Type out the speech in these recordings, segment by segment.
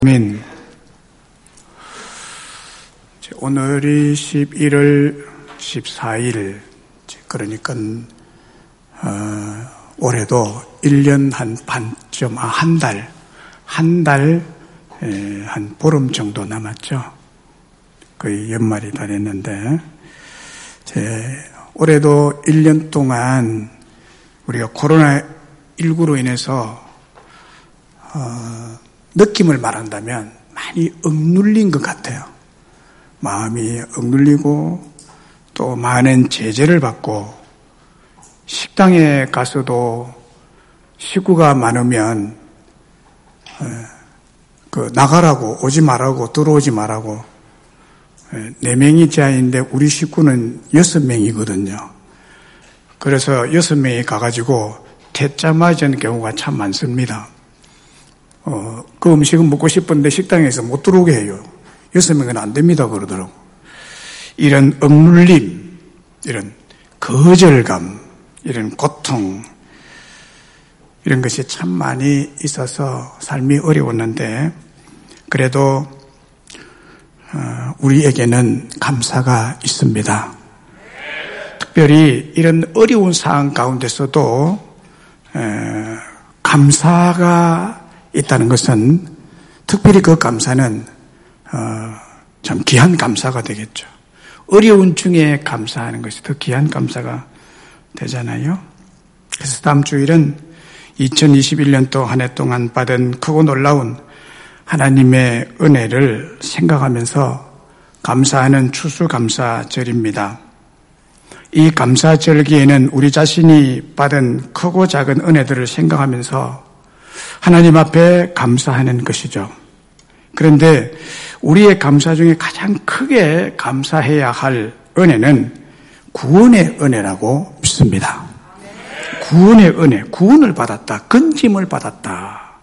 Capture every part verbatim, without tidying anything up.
아멘. 오늘이 십일월 십사일, 그러니까 어, 올해도 일 년 한 반쯤, 아, 한 달, 한 달, 에, 한 보름 정도 남았죠. 거의 연말이 다 됐는데, 제, 올해도 일 년 동안 우리가 코로나십구로 인해서 어, 느낌을 말한다면 많이 억눌린 것 같아요. 마음이 억눌리고 또 많은 제재를 받고, 식당에 가서도 식구가 많으면 그 나가라고, 오지 말라고, 들어오지 말라고. 네 명이 자인데 우리 식구는 여섯 명이거든요. 그래서 여섯 명이 가가지고 퇴짜 맞은 경우가 참 많습니다. 어, 그 음식은 먹고 싶은데 식당에서 못 들어오게 해요. 여섯 명은 안 됩니다 그러더라고. 이런 억눌림, 이런 거절감, 이런 고통, 이런 것이 참 많이 있어서 삶이 어려웠는데, 그래도 우리에게는 감사가 있습니다. 특별히 이런 어려운 상황 가운데서도 감사가 있다는 것은, 특별히 그 감사는 어, 참 귀한 감사가 되겠죠. 어려운 중에 감사하는 것이 더 귀한 감사가 되잖아요. 그래서 다음 주일은 이천이십일 년도 한 해 동안 받은 크고 놀라운 하나님의 은혜를 생각하면서 감사하는 추수감사절입니다. 이 감사절기에는 우리 자신이 받은 크고 작은 은혜들을 생각하면서 하나님 앞에 감사하는 것이죠. 그런데 우리의 감사 중에 가장 크게 감사해야 할 은혜는 구원의 은혜라고 믿습니다. 구원의 은혜, 구원을 받았다, 건짐을 받았다.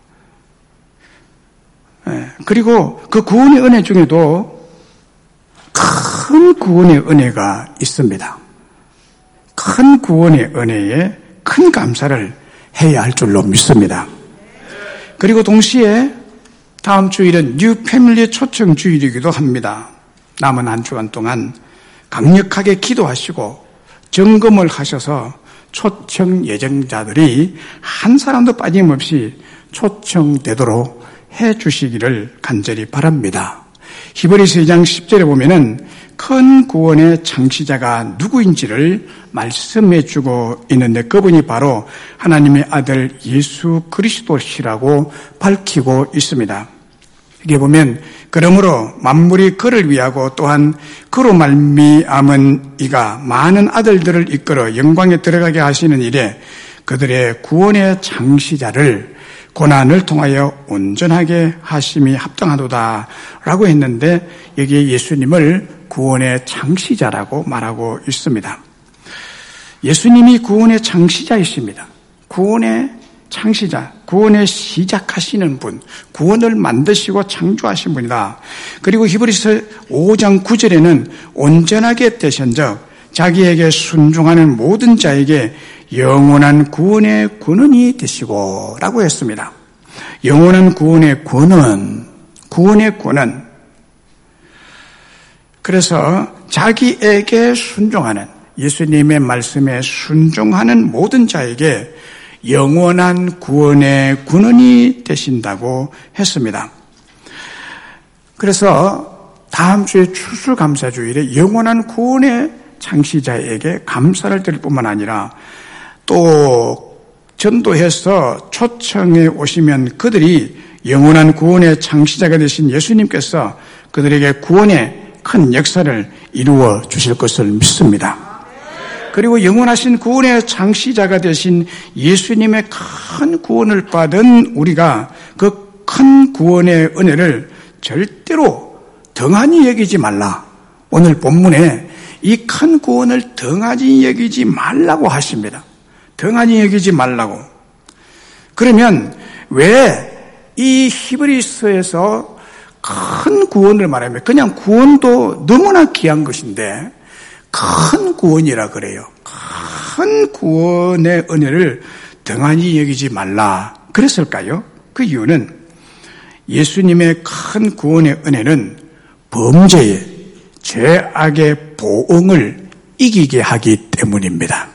그리고 그 구원의 은혜 중에도 큰 구원의 은혜가 있습니다. 큰 구원의 은혜에 큰 감사를 해야 할 줄로 믿습니다. 그리고 동시에 다음 주일은 뉴 패밀리 초청 주일이기도 합니다. 남은 한 주간 동안 강력하게 기도하시고 점검을 하셔서 초청 예정자들이 한 사람도 빠짐없이 초청되도록 해 주시기를 간절히 바랍니다. 히브리서 이 장 십 절에 보면은 큰 구원의 창시자가 누구인지를 말씀해 주고 있는데, 그분이 바로 하나님의 아들 예수 그리스도시라고 밝히고 있습니다. 여기 보면, 그러므로 만물이 그를 위하고 또한 그로 말미암은 이가 많은 아들들을 이끌어 영광에 들어가게 하시는 일에 그들의 구원의 창시자를 고난을 통하여 온전하게 하심이 합당하도다 라고 했는데, 여기에 예수님을 구원의 창시자라고 말하고 있습니다. 예수님이 구원의 창시자이십니다. 구원의 창시자, 구원의 시작하시는 분, 구원을 만드시고 창조하신 분이다. 그리고 히브리서 오 장 구 절에는 온전하게 되신 적 자기에게 순종하는 모든 자에게 영원한 구원의 권능이 되시고 라고 했습니다. 영원한 구원의 권능, 구원의 권능. 그래서 자기에게 순종하는, 예수님의 말씀에 순종하는 모든 자에게 영원한 구원의 권능이 되신다고 했습니다. 그래서 다음 주에 추수감사주일에 영원한 구원의 창시자에게 감사를 드릴 뿐만 아니라, 또 전도해서 초청해 오시면 그들이 영원한 구원의 창시자가 되신 예수님께서 그들에게 구원의 큰 역사를 이루어 주실 것을 믿습니다. 그리고 영원하신 구원의 창시자가 되신 예수님의 큰 구원을 받은 우리가 그 큰 구원의 은혜를 절대로 등한히 여기지 말라. 오늘 본문에 이 큰 구원을 등한히 여기지 말라고 하십니다. 등한히 여기지 말라고. 그러면 왜 이 히브리서에서 큰 구원을 말하면, 그냥 구원도 너무나 귀한 것인데 큰 구원이라 그래요. 큰 구원의 은혜를 등한히 여기지 말라 그랬을까요? 그 이유는 예수님의 큰 구원의 은혜는 범죄의, 죄악의 보응을 이기게 하기 때문입니다.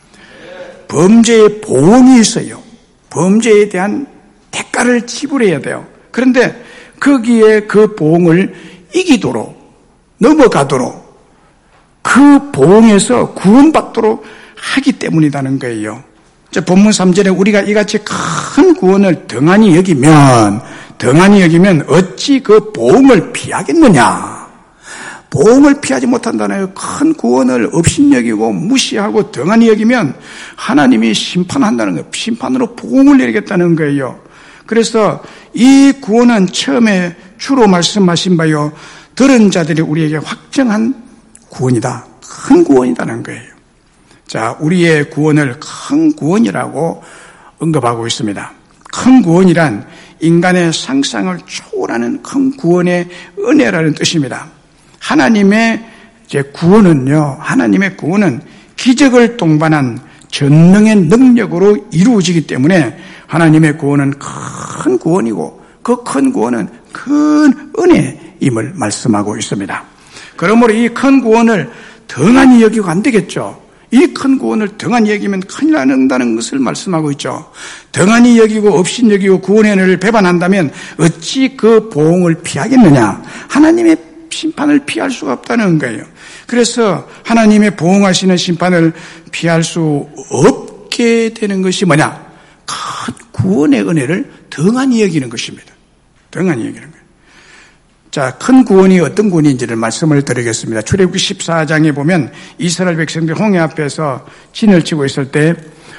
범죄의 보응이 있어요. 범죄에 대한 대가를 지불해야 돼요. 그런데 거기에 그 보응을 이기도록, 넘어가도록, 그 보응에서 구원받도록 하기 때문이라는 거예요. 본문 삼 절에 우리가 이같이 큰 구원을 등한히 여기면, 등한히 여기면 어찌 그 보응을 피하겠느냐. 보응을 피하지 못한다는 큰 구원을 업신여기고 무시하고 등한히 여기면 하나님이 심판한다는 거예요. 심판으로 보응을 내리겠다는 거예요. 그래서 이 구원은 처음에 주로 말씀하신 바요, 들은 자들이 우리에게 확정한 구원이다. 큰 구원이라는 거예요. 자, 우리의 구원을 큰 구원이라고 언급하고 있습니다. 큰 구원이란 인간의 상상을 초월하는 큰 구원의 은혜라는 뜻입니다. 하나님의 이제 구원은요, 하나님의 구원은 기적을 동반한 전능의 능력으로 이루어지기 때문에 하나님의 구원은 큰 구원이고 그 큰 구원은 큰 은혜임을 말씀하고 있습니다. 그러므로 이 큰 구원을 등한히 여기고 안 되겠죠. 이 큰 구원을 등한히 여기면 큰일 난다는 것을 말씀하고 있죠. 등한히 여기고 없인 여기고 구원의 은혜를 배반한다면 어찌 그 보응을 피하겠느냐. 하나님의 심판을 피할 수가 없다는 거예요. 그래서 하나님의 보응하시는 심판을 피할 수 없게 되는 것이 뭐냐? 큰 구원의 은혜를 등한히 여기는 것입니다. 등한히 여기는 거예요. 자, 큰 구원이 어떤 구원인지를 말씀을 드리겠습니다. 출애굽기 십사 장에 보면 이스라엘 백성들 홍해 앞에서 진을 치고 있을 때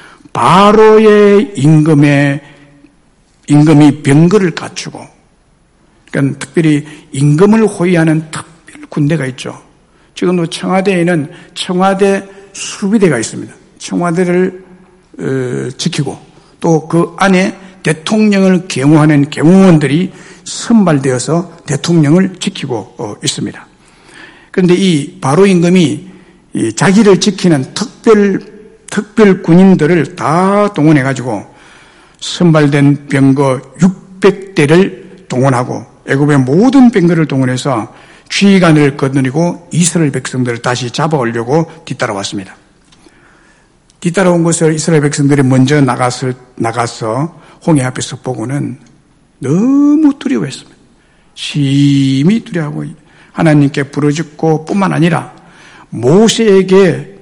바로의 임금의 임금이 병거를 갖추고, 그러니까 특별히 임금을 호위하는 특별 군대가 있죠. 지금도 청와대에는 청와대 수비대가 있습니다. 청와대를 어, 지키고 또 그 안에 대통령을 경호하는 경호원들이 선발되어서 대통령을 지키고 어, 있습니다. 그런데 이 바로 임금이 이 자기를 지키는 특별 특별 군인들을 다 동원해 가지고 선발된 병거 육백 대를 동원하고 애굽의 모든 병거를 동원해서 지휘관을 거느리고 이스라엘 백성들을 다시 잡아오려고 뒤따라왔습니다. 뒤따라온 것을 이스라엘 백성들이 먼저 나가서, 나가서 홍해 앞에서 보고는 너무 두려워했습니다. 심히 두려워하고 하나님께 부르짖고 뿐만 아니라 모세에게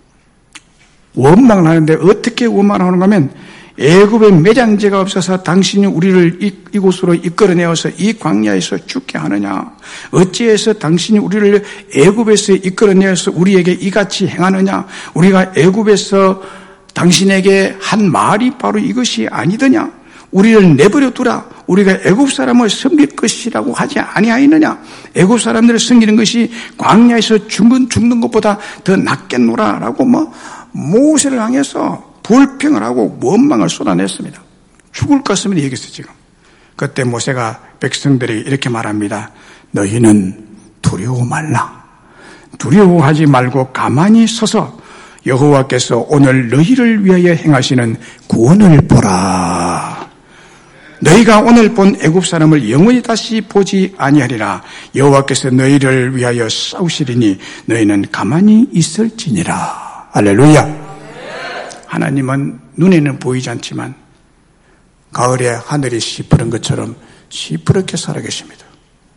원망을 하는데, 어떻게 원망을 하는가 하면 애굽에 매장제가 없어서 당신이 우리를 이곳으로 이끌어내어서 이 광야에서 죽게 하느냐? 어찌해서 당신이 우리를 애굽에서 이끌어내어서 우리에게 이같이 행하느냐? 우리가 애굽에서 당신에게 한 말이 바로 이것이 아니더냐? 우리를 내버려 두라. 우리가 애굽 사람을 섬길 것이라고 하지 아니하였느냐? 애굽 사람들을 섬기는 것이 광야에서 죽는, 죽는 것보다 더 낫겠노라라고 뭐 모세를 향해서 불평을 하고 원망을 쏟아냈습니다. 죽을 것 같으면 얘기했어요, 지금. 그때 모세가 백성들이 이렇게 말합니다. 너희는 두려워 말라. 두려워하지 말고 가만히 서서 여호와께서 오늘 너희를 위하여 행하시는 구원을 보라. 너희가 오늘 본 애굽 사람을 영원히 다시 보지 아니하리라. 여호와께서 너희를 위하여 싸우시리니 너희는 가만히 있을지니라. 할렐루야. 하나님은 눈에는 보이지 않지만 가을에 하늘이 시퍼런 것처럼 시퍼렇게 살아계십니다.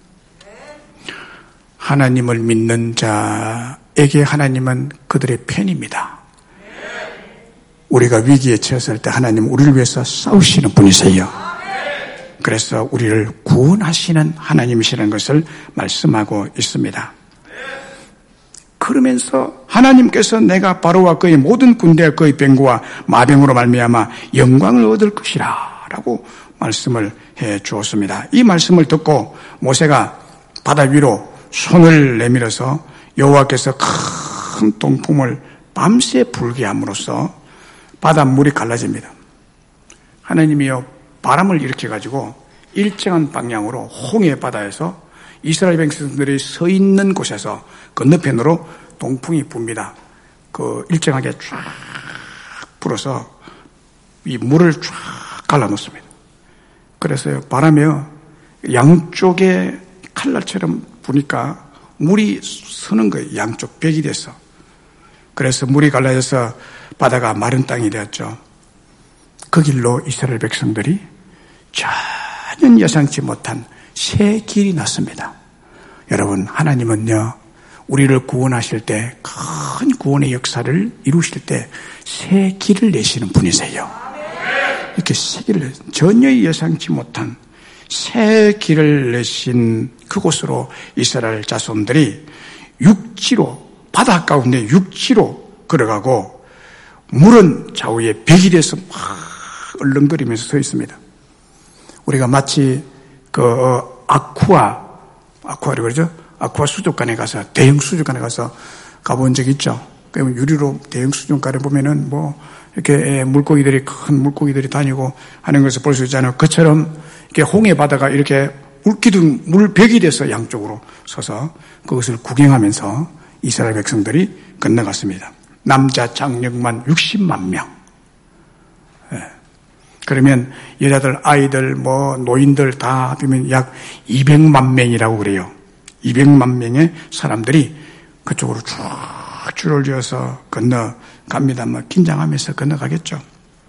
하나님을 믿는 자에게 하나님은 그들의 편입니다. 우리가 위기에 처했을 때 하나님은 우리를 위해서 싸우시는 분이세요. 그래서 우리를 구원하시는 하나님이시라는 것을 말씀하고 있습니다. 그러면서 하나님께서 내가 바로와 그의 모든 군대와 그의 병거와 마병으로 말미암아 영광을 얻을 것이라 라고 말씀을 해 주었습니다. 이 말씀을 듣고 모세가 바다 위로 손을 내밀어서 여호와께서 큰 동풍을 밤새 불게 함으로써 바닷물이 갈라집니다. 하나님이여 바람을 일으켜가지고 일정한 방향으로 홍해 바다에서 이스라엘 백성들이 서 있는 곳에서 건너편으로 동풍이 붑니다. 그 일정하게 쫙 불어서 이 물을 쫙 갈라놓습니다. 그래서 바람에요, 양쪽에 칼날처럼 부니까 물이 서는 거예요. 양쪽 벽이 돼서. 그래서 물이 갈라져서 바다가 마른 땅이 되었죠. 그 길로 이스라엘 백성들이 전혀 예상치 못한 새 길이 났습니다. 여러분, 하나님은요, 우리를 구원하실 때, 큰 구원의 역사를 이루실 때 새 길을 내시는 분이세요. 이렇게 새 길을, 전혀 예상치 못한 새 길을 내신 그곳으로 이스라엘 자손들이 육지로, 바다 가운데 육지로 걸어가고, 물은 좌우에 벽이 돼서 막 얼렁거리면서 서 있습니다. 우리가 마치 그 아쿠아, 아쿠아라고 그러죠? 아쿠아 수족관에 가서, 대형 수족관에 가서 가본 적 있죠? 그러면 유리로 대형 수족관에 보면은 뭐, 이렇게 물고기들이, 큰 물고기들이 다니고 하는 것을 볼 수 있잖아요. 그처럼 이렇게 홍해 바다가 이렇게 물기둥, 물벽이 돼서 양쪽으로 서서 그것을 구경하면서 이스라엘 백성들이 건너갔습니다. 남자 장력만 육십만 명. 예. 그러면 여자들, 아이들, 뭐 노인들 다 합하면 약 이백만 명이라고 그래요. 이백만 명의 사람들이 그쪽으로 쭉 줄을 지어서 건너갑니다. 뭐 긴장하면서 건너가겠죠.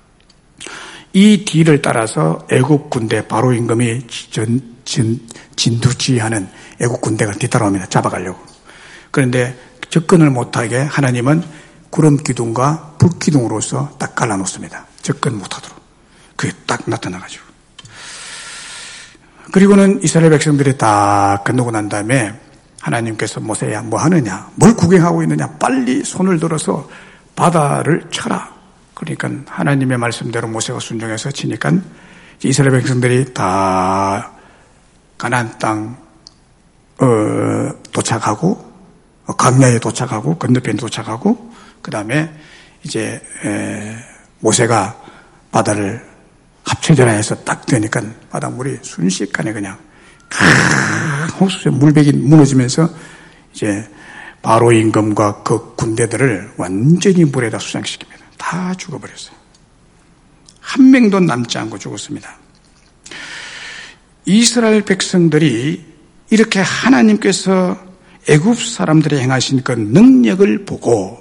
이 뒤를 따라서 애국 군대, 바로 임금이 전, 진, 진두지휘하는 애국 군대가 뒤따라옵니다. 잡아가려고. 그런데 접근을 못하게 하나님은 구름 기둥과 불 기둥으로서 딱 갈라놓습니다. 접근 못하도록. 그게 딱 나타나가지고. 그리고는 이스라엘 백성들이 다 건너고 난 다음에 하나님께서 모세야 뭐 하느냐, 뭘 구경하고 있느냐, 빨리 손을 들어서 바다를 쳐라. 그러니까 하나님의 말씀대로 모세가 순종해서 치니까 이스라엘 백성들이 다 가나안 땅 어, 도착하고 광야에 도착하고 건너편에 도착하고 그 다음에 이제 에, 모세가 바다를 합체전화 해서 딱 되니까 바닷물이 순식간에 그냥 호수에 물백이 무너지면서 이제 바로 임금과 그 군대들을 완전히 물에다 수장시킵니다. 다 죽어버렸어요. 한 명도 남지 않고 죽었습니다. 이스라엘 백성들이 이렇게 하나님께서 애굽 사람들이 행하신 그 능력을 보고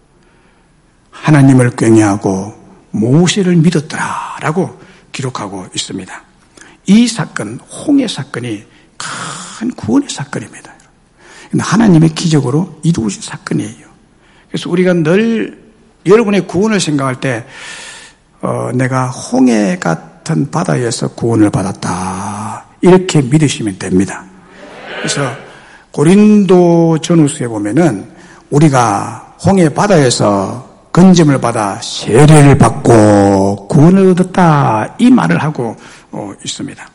하나님을 꾀하고 모세를 믿었더라라고 기록하고 있습니다. 이 사건, 홍해 사건이 큰 구원의 사건입니다. 하나님의 기적으로 이루어진 사건이에요. 그래서 우리가 늘 여러분의 구원을 생각할 때 어, 내가 홍해 같은 바다에서 구원을 받았다 이렇게 믿으시면 됩니다. 그래서 고린도 전후서에 보면은 우리가 홍해 바다에서 건짐을 받아 세례를 받고 구원을 얻었다 이 말을 하고 어, 있습니다.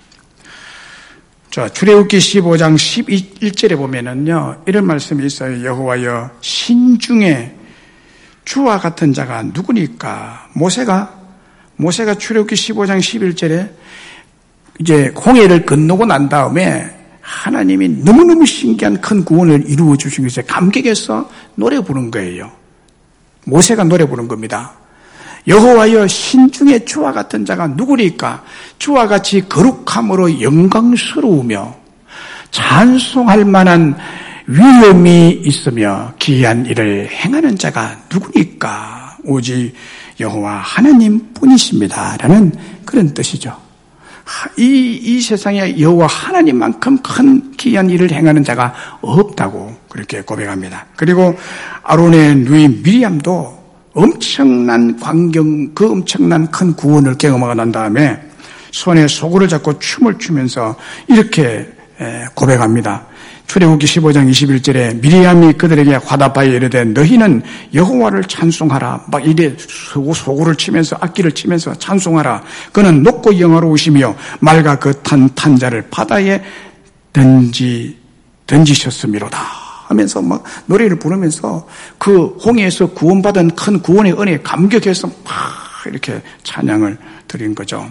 자, 출애굽기 십오 장 십일 절에 보면은요 이런 말씀이 있어요. 여호와여 신중에 주와 같은 자가 누구니까? 모세가 모세가 출애굽기 십오 장 십일 절에 이제 홍해를 건너고 난 다음에 하나님이 너무너무 신기한 큰 구원을 이루어 주신 것에 감격해서 노래 부른 거예요. 모세가 노래 부른 겁니다. 여호와여 신중에 주와 같은 자가 누구리까? 주와 같이 거룩함으로 영광스러우며 찬송할 만한 위엄이 있으며 기이한 일을 행하는 자가 누구니까? 오직 여호와 하나님 뿐이십니다. 라는 그런 뜻이죠. 이, 이 세상에 여호와 하나님만큼 큰 기이한 일을 행하는 자가 없다고 그렇게 고백합니다. 그리고 아론의 누이 미리암도 엄청난 광경, 그 엄청난 큰 구원을 경험하고 난 다음에 손에 소구를 잡고 춤을 추면서 이렇게 고백합니다. 출애굽기 십오 장 이십일 절에 미리암이 그들에게 화답하여 이르되 너희는 여호와를 찬송하라. 막 이래 소구를 치면서 악기를 치면서 찬송하라. 그는 높고 영화로우시며 맑아 그 탄 탄자를 바다에 던지 던지셨음이로다 하면서 막 노래를 부르면서 그 홍해에서 구원받은 큰 구원의 은혜에 감격해서 막 이렇게 찬양을 드린 거죠.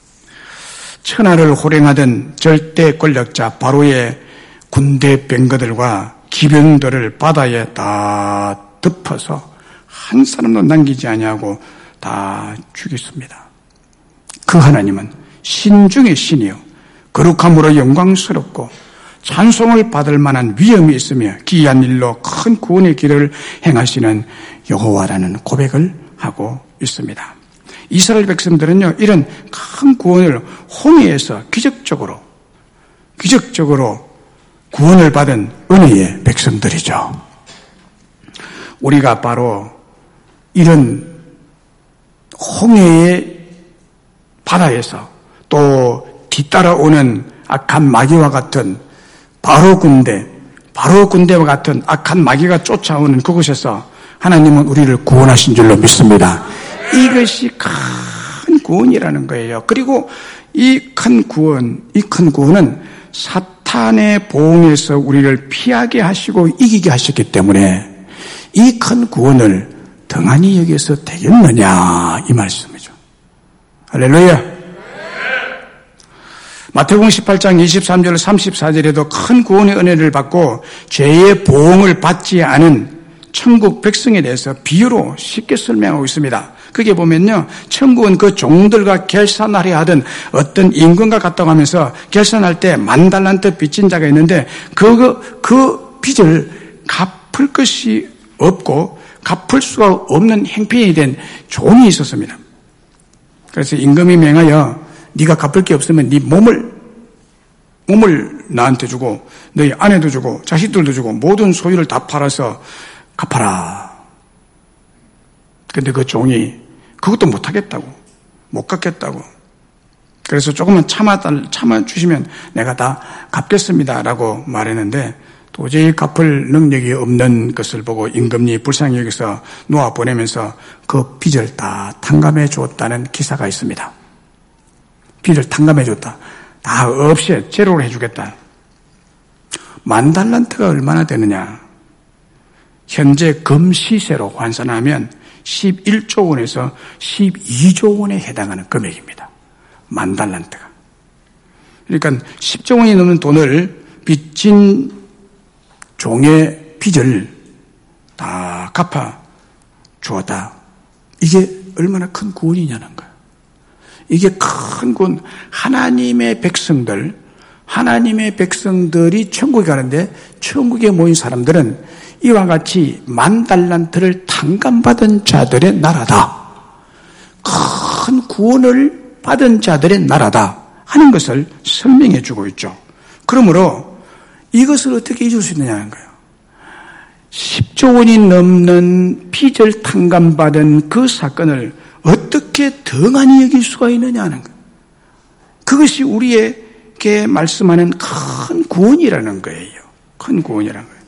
천하를 호령하던 절대 권력자 바로의 군대 병거들과 기병들을 바다에 다 덮어서 한 사람도 남기지 아니하고 다 죽였습니다. 그 하나님은 신중의 신이요 거룩함으로 영광스럽고 찬송을 받을 만한 위엄이 있으며 기이한 일로 큰 구원의 길을 행하시는 여호와라는 고백을 하고 있습니다. 이스라엘 백성들은요, 이런 큰 구원을 홍해에서 기적적으로 기적적으로 구원을 받은 은혜의 백성들이죠. 우리가 바로 이런 홍해의 바다에서 또 뒤따라오는 악한 마귀와 같은 바로 군대, 바로 군대와 같은 악한 마귀가 쫓아오는 그곳에서 하나님은 우리를 구원하신 줄로 믿습니다. 이것이 큰 구원이라는 거예요. 그리고 이 큰 구원, 이 큰 구원은 사탄의 보응에서 우리를 피하게 하시고 이기게 하셨기 때문에 이 큰 구원을 등한히 여기서 되겠느냐 이 말씀이죠. 할렐루야. 마태복음 십팔 장 이십삼 절 삼십사 절에도 큰 구원의 은혜를 받고 죄의 보응을 받지 않은 천국 백성에 대해서 비유로 쉽게 설명하고 있습니다. 그게 보면요, 천국은 그 종들과 결산하려 하던 어떤 임금과 같다고 하면서 결산할 때 만 달란트 빚진 자가 있는데 그, 그 빚을 갚을 것이 없고 갚을 수가 없는 행편이 된 종이 있었습니다. 그래서 임금이 명하여 네가 갚을 게 없으면 네 몸을 몸을 나한테 주고 너희 아내도 주고 자식들도 주고 모든 소유를 다 팔아서 갚아라. 근데 그 종이 그것도 못하겠다고, 못 갚겠다고. 그래서 조금만 참아, 참아주시면 내가 다 갚겠습니다라고 말했는데 도저히 갚을 능력이 없는 것을 보고 임금이 불쌍히 여기서 놓아 보내면서 그 빚을 다 탕감해 주었다는 기사가 있습니다. 빚을 탕감해 줬다. 다 없이 제로로 해주겠다. 만 달란트가 얼마나 되느냐. 현재 금 시세로 환산하면 십일조 원에서 십이조 원에 해당하는 금액입니다. 만 달란트가. 그러니까 십조 원이 넘는 돈을 빚진 종의 빚을 다 갚아 주었다. 이게 얼마나 큰 구원이냐는 거예요. 이게 큰 구원. 하나님의 백성들, 하나님의 백성들이 천국에 가는데 천국에 모인 사람들은 이와 같이 만 달란트를 탕감받은 자들의 나라다. 큰 구원을 받은 자들의 나라다 하는 것을 설명해 주고 있죠. 그러므로 이것을 어떻게 잊을 수 있느냐는 거예요. 십조 원이 넘는 빚을 탕감받은 그 사건을 어떻게 등한히 여길 수가 있느냐는 거예요. 그것이 우리에게 말씀하는 큰 구원이라는 거예요. 큰 구원이라는 거예요.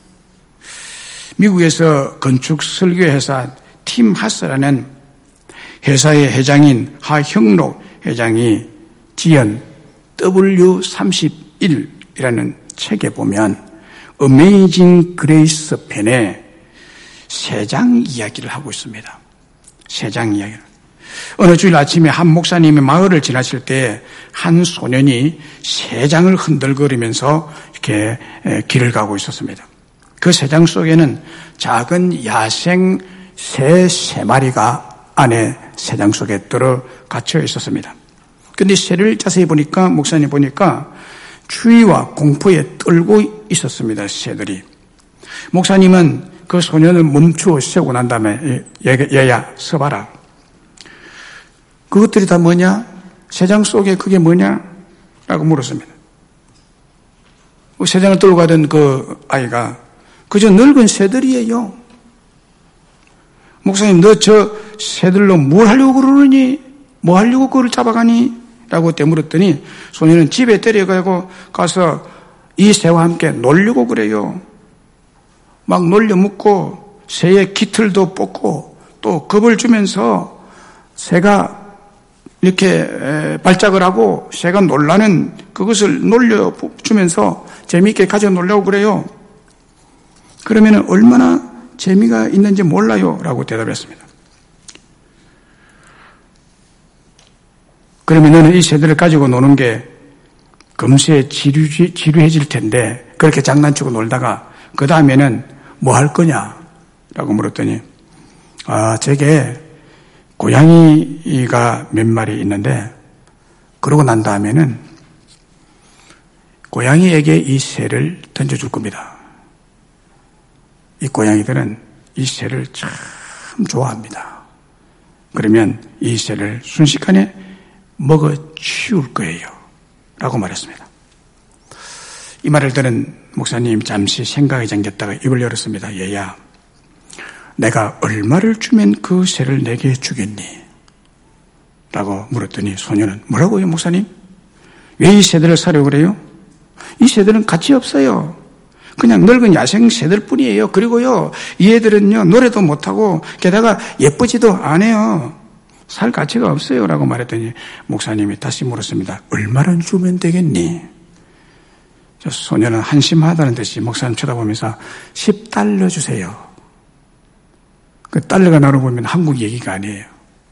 미국에서 건축 설계 회사 팀 하스라는 회사의 회장인 하형록 회장이 지은 더블유 삼십일이라는 책에 보면 어메이징 그레이스 편에 세 장 이야기를 하고 있습니다. 세 장 이야기를. 어느 주일 아침에 한 목사님이 마을을 지나실 때 한 소년이 세 장을 흔들거리면서 이렇게 길을 가고 있었습니다. 그 세 장 속에는 작은 야생 새 세 마리가 안에 세 장 속에 들어갇혀 있었습니다. 그런데 새를 자세히 보니까, 목사님 보니까 추위와 공포에 떨고 있었습니다. 새들이. 목사님은 그 소년을 멈추어 세우고 난 다음에 얘야 서봐라. 그것들이 다 뭐냐? 세 장 속에 그게 뭐냐? 라고 물었습니다. 세 장을 떨고 가던 그 아이가 그저 늙은 새들이에요. 목사님, 너 저 새들로 뭘 하려고 그러느니? 뭐 하려고 그걸 잡아가니? 라고 되물었더니 소년은 집에 데려가고 가서 이 새와 함께 놀려고 그래요. 막 놀려 묶고 새의 깃털도 뽑고 또 겁을 주면서 새가 이렇게 발작을 하고 새가 놀라는 그것을 놀려 주면서 재미있게 가져 놀려고 그래요. 그러면 얼마나 재미가 있는지 몰라요 라고 대답했습니다. 그러면 너는 이 새들을 가지고 노는 게 금세 지루, 지루해질 텐데 그렇게 장난치고 놀다가 그 다음에는 뭐 할 거냐 라고 물었더니 아, 저게 고양이가 몇 마리 있는데 그러고 난 다음에는 고양이에게 이 새를 던져줄 겁니다. 이 고양이들은 이 새를 참 좋아합니다. 그러면 이 새를 순식간에 먹어 치울 거예요. 라고 말했습니다. 이 말을 들은 목사님 잠시 생각이 잠겼다가 입을 열었습니다. 얘야, 내가 얼마를 주면 그 새를 내게 주겠니? 라고 물었더니 소녀는 뭐라고요, 목사님? 왜 이 새들을 사려고 그래요? 이 새들은 가치 없어요. 그냥 늙은 야생 새들 뿐이에요. 그리고요, 이 애들은요, 노래도 못하고, 게다가 예쁘지도 않아요. 살 가치가 없어요. 라고 말했더니, 목사님이 다시 물었습니다. 얼마를 주면 되겠니? 저 소녀는 한심하다는 듯이 목사님 쳐다보면서 십 달러 주세요. 그 달러가 나로 보면 한국 얘기가 아니에요.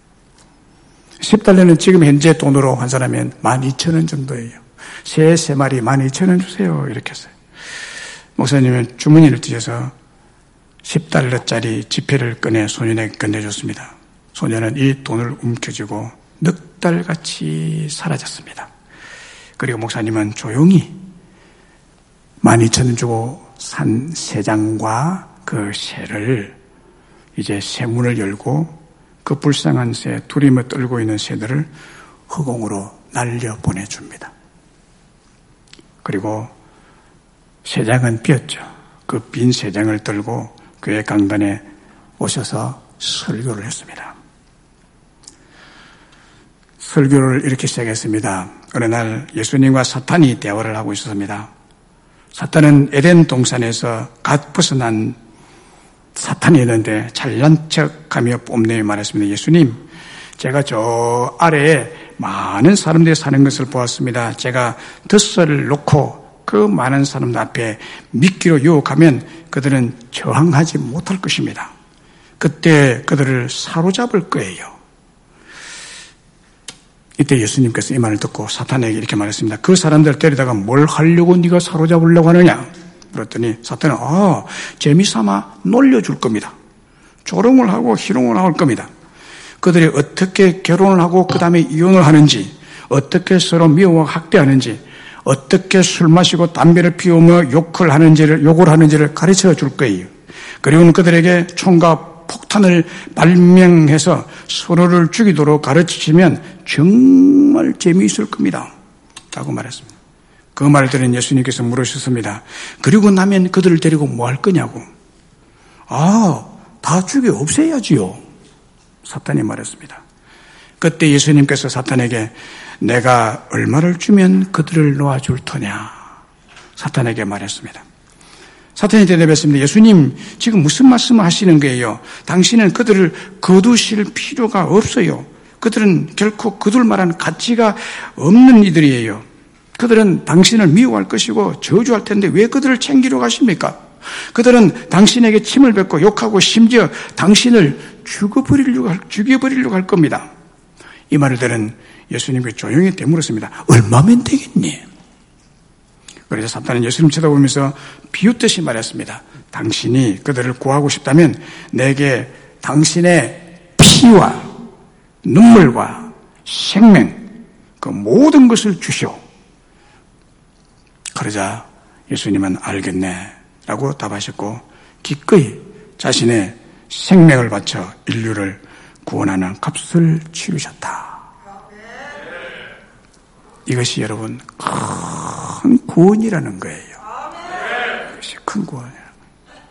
십 달러는 지금 현재 돈으로 환산하면 만 이천 원 정도예요. 새 세 마리 만 이천 원 주세요. 이렇게 했어요. 목사님은 주머니를 찢어서 십 달러짜리 지폐를 꺼내 소년에게 건네줬습니다. 소년은 이 돈을 움켜쥐고 넉 달같이 사라졌습니다. 그리고 목사님은 조용히 만 이천 원 주고 산 새장과 그 새를 이제 새문을 열고 그 불쌍한 새, 두림을 떨고 있는 새들을 허공으로 날려 보내줍니다. 그리고 새장은 비었죠. 그 빈 새장을 들고 교회 강단에 오셔서 설교를 했습니다. 설교를 이렇게 시작했습니다. 어느 날 예수님과 사탄이 대화를 하고 있었습니다. 사탄은 에덴 동산에서 갓 벗어난 사탄이었는데 잘난 척하며 뽐내며 말했습니다. 예수님, 제가 저 아래에 많은 사람들이 사는 것을 보았습니다. 제가 덫을 놓고 그 많은 사람들 앞에 미끼로 유혹하면 그들은 저항하지 못할 것입니다. 그때 그들을 사로잡을 거예요. 이때 예수님께서 이 말을 듣고 사탄에게 이렇게 말했습니다. 그 사람들 때리다가 뭘 하려고 네가 사로잡으려고 하느냐? 그랬더니 사탄은 아, 재미삼아 놀려줄 겁니다. 조롱을 하고 희롱을 할 겁니다. 그들이 어떻게 결혼을 하고 그 다음에 이혼을 하는지, 어떻게 서로 미워하고 학대하는지, 어떻게 술 마시고 담배를 피우며 욕을 하는지를, 욕을 하는지를 가르쳐 줄 거예요. 그리고는 그들에게 총과 폭탄을 발명해서 서로를 죽이도록 가르치시면 정말 재미있을 겁니다. 라고 말했습니다. 그 말을 들은 예수님께서 물으셨습니다. 그리고 나면 그들을 데리고 뭐 할 거냐고. 아, 다 죽여 없애야지요. 사탄이 말했습니다. 그때 예수님께서 사탄에게 내가 얼마를 주면 그들을 놓아줄 터냐. 사탄에게 말했습니다. 사탄이 대답했습니다. 예수님, 지금 무슨 말씀을 하시는 거예요? 당신은 그들을 거두실 필요가 없어요. 그들은 결코 거둘 만한 가치가 없는 이들이에요. 그들은 당신을 미워할 것이고 저주할 텐데 왜 그들을 챙기러 가십니까? 그들은 당신에게 침을 뱉고 욕하고 심지어 당신을 죽여버리려고 할, 죽여버리려고 할 겁니다. 이 말을 들은 예수님께 조용히 되물었습니다. 얼마면 되겠니? 그래서 사탄은 예수님 쳐다보면서 비웃듯이 말했습니다. 당신이 그들을 구하고 싶다면 내게 당신의 피와 눈물과 생명 그 모든 것을 주시오. 그러자 예수님은 알겠네 라고 답하셨고 기꺼이 자신의 생명을 바쳐 인류를 구원하는 값을 치르셨다. 이것이 여러분 큰 구원이라는 거예요. 이것이 큰 구원이라는 거예요.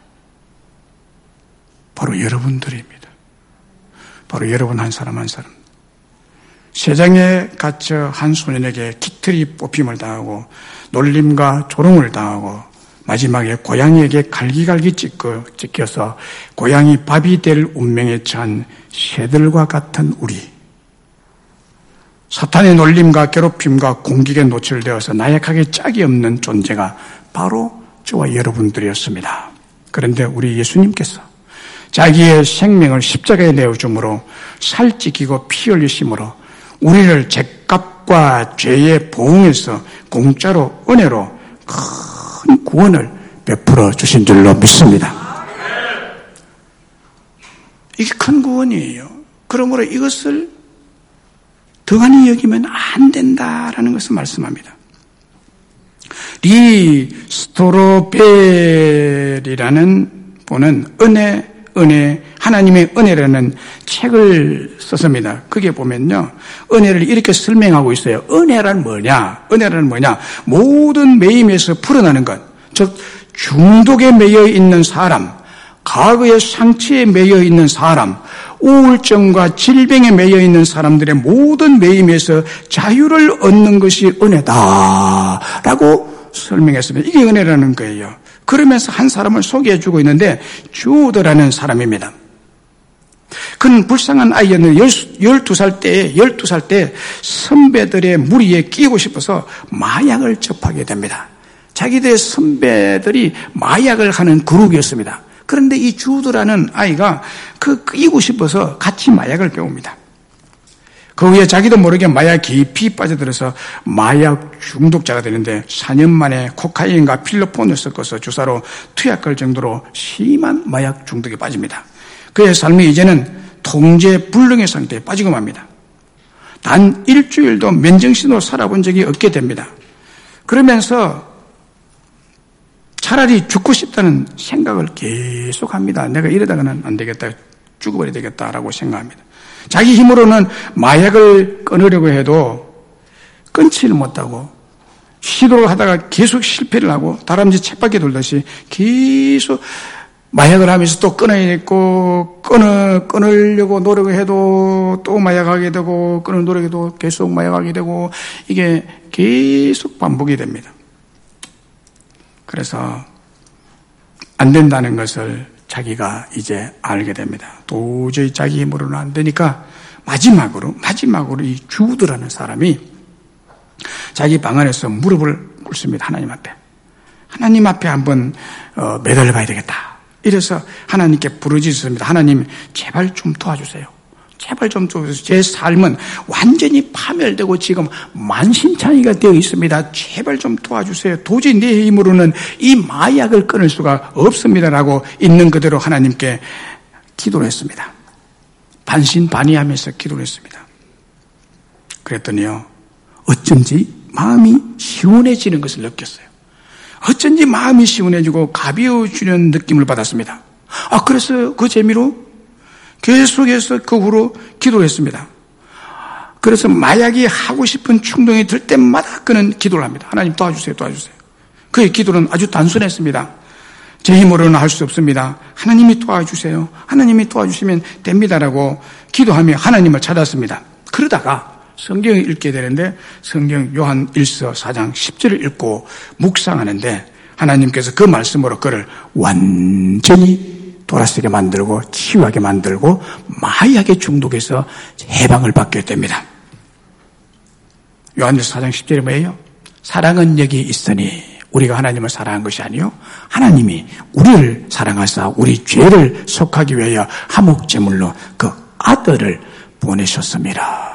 바로 여러분들입니다. 바로 여러분 한 사람 한 사람. 세상에 갇혀 한 소년에게 깃털이 뽑힘을 당하고 놀림과 조롱을 당하고 마지막에 고양이에게 갈기갈기 찢고, 찢겨서 고양이 밥이 될 운명에 처한 새들과 같은 우리. 사탄의 놀림과 괴롭힘과 공격에 노출되어서 나약하게 짝이 없는 존재가 바로 저와 여러분들이었습니다. 그런데 우리 예수님께서 자기의 생명을 십자가에 내어줌으로 살찌기고 피 흘리심으로 우리를 죄값과 죄의 보응에서 공짜로 은혜로 큰 구원을 베풀어 주신 줄로 믿습니다. 이게 큰 구원이에요. 그러므로 이것을 더하니 여기면 안 된다라는 것을 말씀합니다. 리 스토로벨이라는 분은 은혜, 은혜, 하나님의 은혜라는 책을 썼습니다. 그게 보면요, 은혜를 이렇게 설명하고 있어요. 은혜란 뭐냐? 은혜란 뭐냐? 모든 매임에서 풀어나는 것, 즉 중독에 매여 있는 사람, 과거의 상처에 매여 있는 사람, 우울증과 질병에 매여 있는 사람들의 모든 매임에서 자유를 얻는 것이 은혜다라고 설명했습니다. 이게 은혜라는 거예요. 그러면서 한 사람을 소개해주고 있는데 주드라는 사람입니다. 그는 불쌍한 아이였는데 열두 살 때, 열두 살 때 선배들의 무리에 끼고 싶어서 마약을 접하게 됩니다. 자기들의 선배들이 마약을 하는 그룹이었습니다. 그런데 이 주드라는 아이가 그 끼고 싶어서 같이 마약을 배웁니다. 그 후에 자기도 모르게 마약 깊이 빠져들어서 마약 중독자가 되는데 사 년 만에 코카인과 필로폰을 섞어서 주사로 투약할 정도로 심한 마약 중독에 빠집니다. 그의 삶이 이제는 통제 불능의 상태에 빠지고 맙니다. 단 일주일도 맨정신으로 살아본 적이 없게 됩니다. 그러면서 차라리 죽고 싶다는 생각을 계속합니다. 내가 이러다가는 안 되겠다, 죽어버려야 되겠다라고 생각합니다. 자기 힘으로는 마약을 끊으려고 해도 끊지를 못하고 시도를 하다가 계속 실패를 하고 다람쥐 쳇바퀴 돌듯이 계속 마약을 하면서 또 끊어야겠고 끊어, 끊으려고 노력을 해도 또 마약하게 되고 끊을 노력해도 계속 마약하게 되고 이게 계속 반복이 됩니다. 그래서 안 된다는 것을 자기가 이제 알게 됩니다. 도저히 자기 힘으로는 안 되니까 마지막으로 마지막으로 이 주드라는 사람이 자기 방 안에서 무릎을 꿇습니다. 하나님 앞에. 하나님 앞에 한번 어, 매달려 봐야 되겠다. 이래서 하나님께 부르짖습니다. 하나님 제발 좀 도와주세요. 제발 좀 도와주세요. 제 삶은 완전히 파멸되고 지금 만신창이가 되어 있습니다. 제발 좀 도와주세요. 도저히 내 힘으로는 이 마약을 끊을 수가 없습니다라고 있는 그대로 하나님께 기도를 했습니다. 반신반의하면서 기도를 했습니다. 그랬더니요, 어쩐지 마음이 시원해지는 것을 느꼈어요. 어쩐지 마음이 시원해지고 가벼워지는 느낌을 받았습니다. 아, 그래서 그 재미로 계속해서 그 후로 기도를 했습니다. 그래서 마약이 하고 싶은 충동이 들 때마다 그는 기도를 합니다. 하나님 도와주세요, 도와주세요. 그의 기도는 아주 단순했습니다. 제 힘으로는 할 수 없습니다. 하나님이 도와주세요. 하나님이 도와주시면 됩니다라고 기도하며 하나님을 찾았습니다. 그러다가 성경을 읽게 되는데 성경 요한 일서 사 장 십 절을 읽고 묵상하는데 하나님께서 그 말씀으로 그를 완전히 돌아서게 만들고 치유하게 만들고 마약의 중독에서 해방을 받게 됩니다. 요한일서 사 장 십 절이 뭐예요? 사랑은 여기 있으니 우리가 하나님을 사랑한 것이 아니요 하나님이 우리를 사랑하사 우리 죄를 속하기 위하여 화목제물로 그 아들을 보내셨습니다.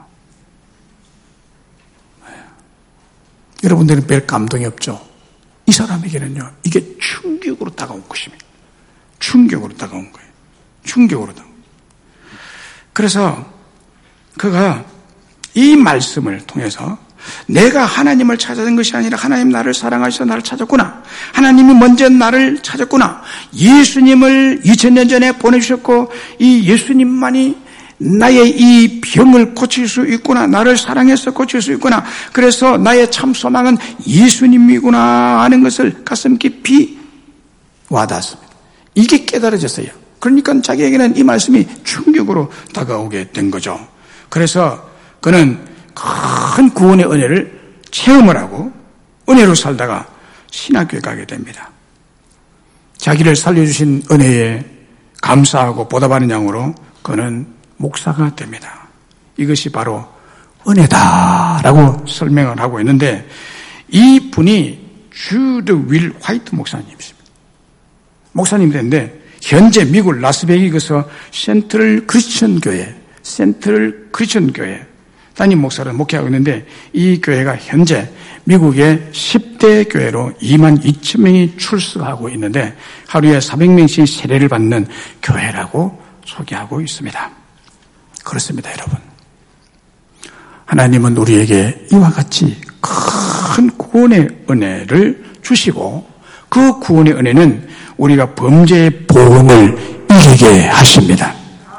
여러분들은 별 감동이 없죠? 이 사람에게는요, 이게 충격으로 다가온 것입니다. 충격으로 다가온 거예요. 충격으로 다가온 거예요. 그래서 그가 이 말씀을 통해서 내가 하나님을 찾아낸 것이 아니라 하나님 나를 사랑하셔서 나를 찾았구나. 하나님이 먼저 나를 찾았구나. 예수님을 이천 년 전에 보내주셨고 이 예수님만이 나의 이 병을 고칠 수 있구나. 나를 사랑해서 고칠 수 있구나. 그래서 나의 참 소망은 예수님이구나 하는 것을 가슴 깊이 와닿았습니다. 이게 깨달아졌어요. 그러니까 자기에게는 이 말씀이 충격으로 다가오게 된 거죠. 그래서 그는 큰 구원의 은혜를 체험을 하고 은혜로 살다가 신학교에 가게 됩니다. 자기를 살려주신 은혜에 감사하고 보답하는 양으로 그는 목사가 됩니다. 이것이 바로 은혜다라고 설명을 하고 있는데 이 분이 주드 윌 화이트 목사님이십니다. 목사님인데 현재 미국 라스베이거스 센트럴 크리스천 교회, 센트럴 크리스천 교회 담임 목사를 목회하고 있는데 이 교회가 현재 미국의 십 대 교회로 이만 이천 명이 출석하고 있는데 하루에 사백 명씩 세례를 받는 교회라고 소개하고 있습니다. 그렇습니다, 여러분. 하나님은 우리에게 이와 같이 큰 구원의 은혜를 주시고 그 구원의 은혜는 우리가 범죄의 보응을 이기게 하십니다.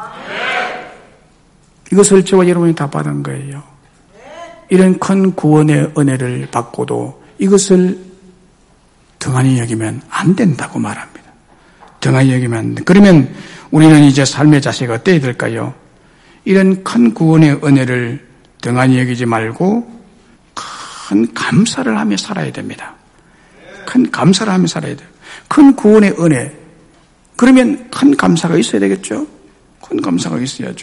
이것을 저와 여러분이 다 받은 거예요. 이런 큰 구원의 은혜를 받고도 이것을 등한히 여기면 안 된다고 말합니다. 등한히 여기면 안 돼. 그러면 우리는 이제 삶의 자세가 어때야 될까요? 이런 큰 구원의 은혜를 등한히 여기지 말고 큰 감사를 하며 살아야 됩니다. 큰 감사를 하며 살아야 돼요. 큰 구원의 은혜. 그러면 큰 감사가 있어야 되겠죠? 큰 감사가 있어야죠.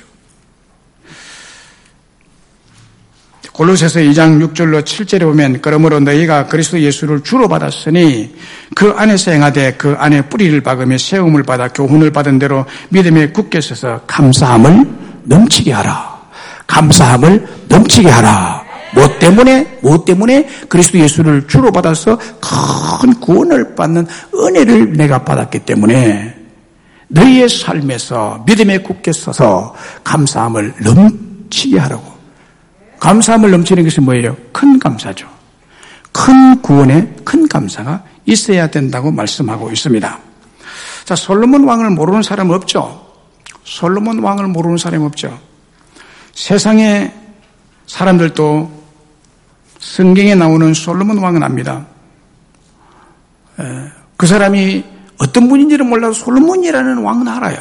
골로새서 이 장 육 절로 칠 절에 보면 그러므로 너희가 그리스도 예수를 주로 받았으니 그 안에서 행하되 그 안에 뿌리를 박으며 세움을 받아 교훈을 받은 대로 믿음에 굳게 서서 감사함을 넘치게 하라. 감사함을 넘치게 하라. 뭐 때문에? 뭐 때문에? 그리스도 예수를 주로 받아서 큰 구원을 받는 은혜를 내가 받았기 때문에 너희의 삶에서 믿음에 굳게 서서 감사함을 넘치게 하라고. 감사함을 넘치는 것이 뭐예요? 큰 감사죠. 큰 구원에 큰 감사가 있어야 된다고 말씀하고 있습니다. 자, 솔로몬 왕을 모르는 사람 없죠? 솔로몬 왕을 모르는 사람 없죠? 세상의 사람들도 성경에 나오는 솔로몬 왕은 압니다. 그 사람이 어떤 분인지는 몰라도 솔로몬이라는 왕은 알아요.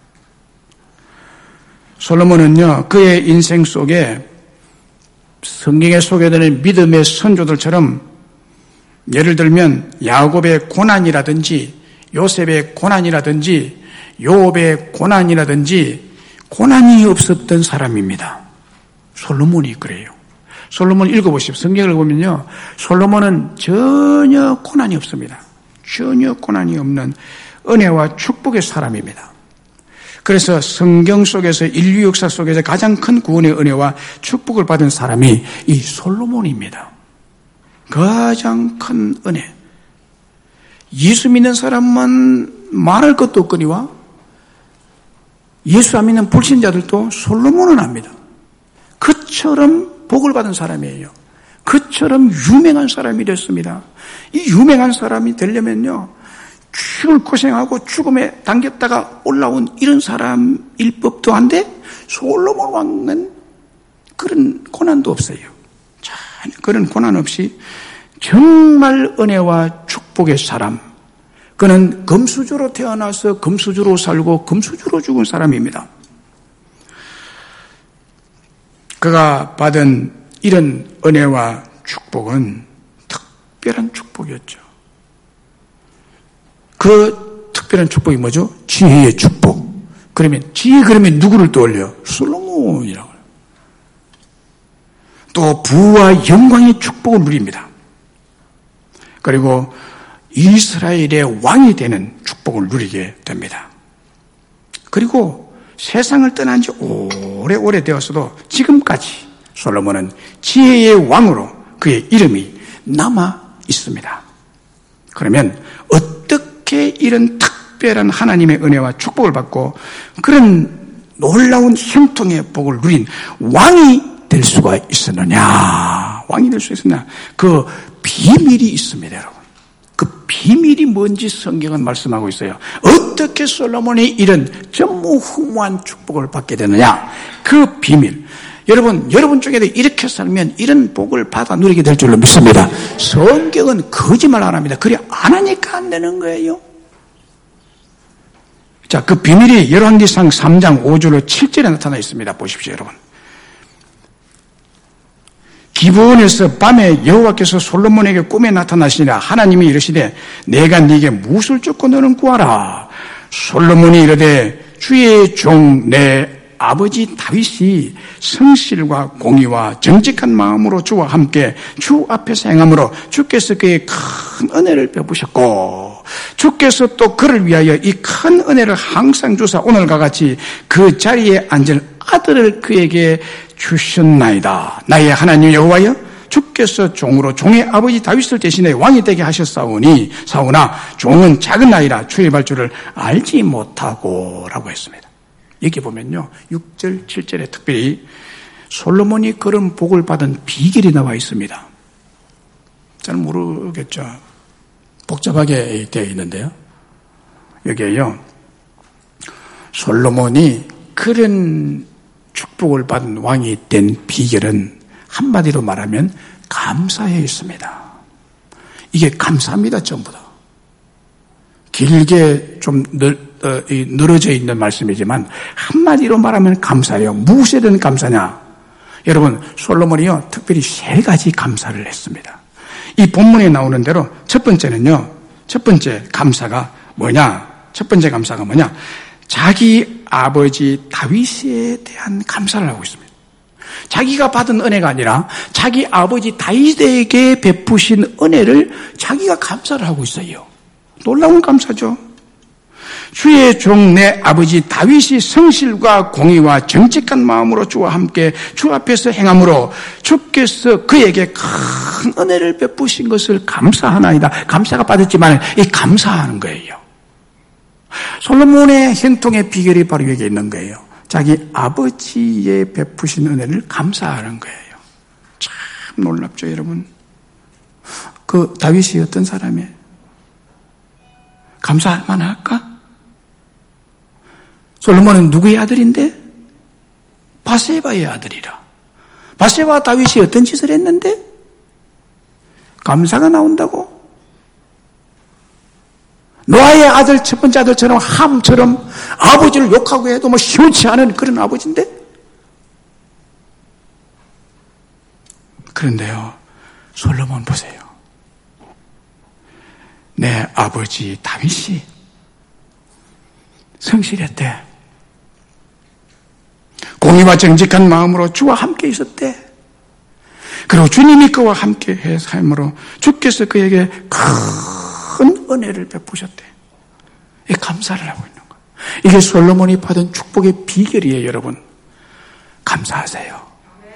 솔로몬은요, 그의 인생 속에 성경에 소개되는 믿음의 선조들처럼 예를 들면 야곱의 고난이라든지 요셉의 고난이라든지 요업의 고난이라든지 고난이 없었던 사람입니다. 솔로몬이 그래요. 솔로몬 읽어보십시오. 성경을 보면요, 솔로몬은 전혀 고난이 없습니다. 전혀 고난이 없는 은혜와 축복의 사람입니다. 그래서 성경 속에서 인류 역사 속에서 가장 큰 구원의 은혜와 축복을 받은 사람이 이 솔로몬입니다. 가장 큰 은혜. 예수 믿는 사람만 말할 것도 없거니와 예수 안 믿는 불신자들도 솔로몬은 압니다. 그처럼 복을 받은 사람이에요. 그처럼 유명한 사람이 됐습니다. 이 유명한 사람이 되려면요, 죽을 고생하고 죽음에 당겼다가 올라온 이런 사람일 법도 한데 솔로몬 왕은 그런 고난도 없어요. 전혀 그런 고난 없이 정말 은혜와 축복의 사람. 그는 금수저로 태어나서 금수저로 살고 금수저로 죽은 사람입니다. 그가 받은 이런 은혜와 축복은 특별한 축복이었죠. 그 특별한 축복이 뭐죠? 지혜의 축복. 그러면 지혜 그러면 누구를 떠올려? 솔로몬이라고. 또 부와 영광의 축복을 누립니다. 그리고 이스라엘의 왕이 되는 축복을 누리게 됩니다. 그리고 세상을 떠난 지 오래오래 되었어도 지금까지 솔로몬은 지혜의 왕으로 그의 이름이 남아 있습니다. 그러면 어떻게 이런 특별한 하나님의 은혜와 축복을 받고 그런 놀라운 형통의 복을 누린 왕이 될 수가 있었느냐? 왕이 될 수 있었느냐? 그 비밀이 있습니다, 여러분. 그 비밀이 뭔지 성경은 말씀하고 있어요. 어떻게 솔로몬이 이런 전무후무한 축복을 받게 되느냐? 그 비밀. 여러분, 여러분 중에도 이렇게 살면 이런 복을 받아 누리게 될 줄로 믿습니다. 성경은 거짓말 안 합니다. 그래 안 하니까 안 되는 거예요. 자, 그 비밀이 열왕기상 삼 장 오 절로 칠 절에 나타나 있습니다. 보십시오, 여러분. 기브온에서 밤에 여호와께서 솔로몬에게 꿈에 나타나시니라. 하나님이 이르시되 내가 네게 무엇을 쫓고 너는 구하라. 솔로몬이 이르되 주의 종 내 아버지 다윗이 성실과 공의와 정직한 마음으로 주와 함께 주 앞에서 행함으로 주께서 그의 큰 은혜를 베푸셨고 주께서 또 그를 위하여 이 큰 은혜를 항상 주사 오늘과 같이 그 자리에 앉을 아들을 그에게 주셨나이다. 나의 하나님 여호와여, 주께서 종으로 종의 아버지 다윗을 대신해 왕이 되게 하셨사오니 사오나 종은 작은 나이라 주의 발주를 알지 못하고 라고 했습니다. 여기 보면요, 육 절 칠 절에 특별히 솔로몬이 그런 복을 받은 비결이 나와 있습니다. 잘 모르겠죠. 복잡하게 되어 있는데요. 여기에요. 솔로몬이 그런 축복을 받은 왕이 된 비결은 한마디로 말하면 감사에 있습니다. 이게 감사합니다, 전부 다. 길게 좀 늘, 어, 늘어져 있는 말씀이지만 한마디로 말하면 감사예요. 무엇에 대한 감사냐? 여러분, 솔로몬이요, 특별히 세 가지 감사를 했습니다. 이 본문에 나오는 대로 첫 번째는요, 첫 번째 감사가 뭐냐? 첫 번째 감사가 뭐냐? 자기 아버지 다윗에 대한 감사를 하고 있습니다. 자기가 받은 은혜가 아니라 자기 아버지 다윗에게 베푸신 은혜를 자기가 감사를 하고 있어요. 놀라운 감사죠. 주의 종 내 아버지 다윗이 성실과 공의와 정직한 마음으로 주와 함께 주 앞에서 행함으로 주께서 그에게 큰 은혜를 베푸신 것을 감사하나이다. 감사가 받았지만 이 감사하는 거예요. 솔로몬의 형통의 비결이 바로 여기 있는 거예요. 자기 아버지의 베푸신 은혜를 감사하는 거예요. 참 놀랍죠, 여러분. 그 다윗이 어떤 사람이에요? 감사할 만할까? 솔로몬은 누구의 아들인데? 바세바의 아들이라. 바세바와 다윗이 어떤 짓을 했는데? 감사가 나온다고? 노아의 아들, 첫 번째 아들처럼 함처럼 아버지를 욕하고 해도 뭐 시원치 않은 그런 아버지인데? 그런데요, 솔로몬 보세요. 내 아버지 다윗이 성실했대. 공의와 정직한 마음으로 주와 함께 있었대. 그리고 주님이 그와 함께 해 삶으로 주께서 그에게 큰 은혜를 베푸셨대. 이 감사를 하고 있는 거예요. 이게 솔로몬이 받은 축복의 비결이에요, 여러분. 감사하세요.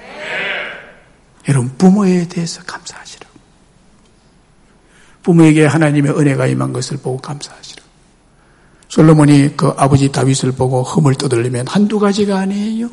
여러분, 부모에 대해서 감사하시라고. 부모에게 하나님의 은혜가 임한 것을 보고 감사하시라고. 솔로몬이 그 아버지 다윗을 보고 흠을 떠들리면 한두 가지가 아니에요.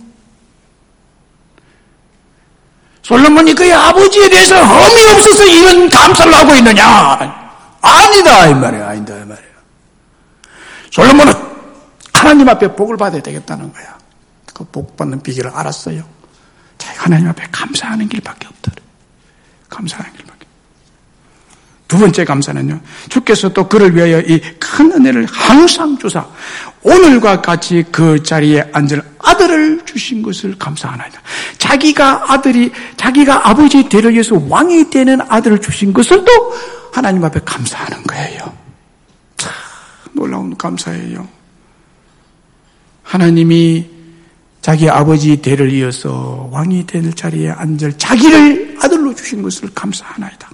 솔로몬이 그의 아버지에 대해서 흠이 없어서 이런 감사를 하고 있느냐? 아니다, 이 말이에요. 아니다, 이 말이에요. 솔로몬은 하나님 앞에 복을 받아야 되겠다는 거야. 그 복 받는 비결을 알았어요. 자기가 하나님 앞에 감사하는 길밖에 없더래. 감사하는 길밖에. 두 번째 감사는요, 주께서 또 그를 위하여 이 큰 은혜를 항상 주사 오늘과 같이 그 자리에 앉을 아들을 주신 것을 감사하나이다. 자기가 아들이 자기가 아버지 대를 위해서 왕이 되는 아들을 주신 것을 또 하나님 앞에 감사하는 거예요. 참 놀라운 감사예요. 하나님이 자기 아버지 대를 이어서 왕이 될 자리에 앉을 자기를 아들로 주신 것을 감사하나이다.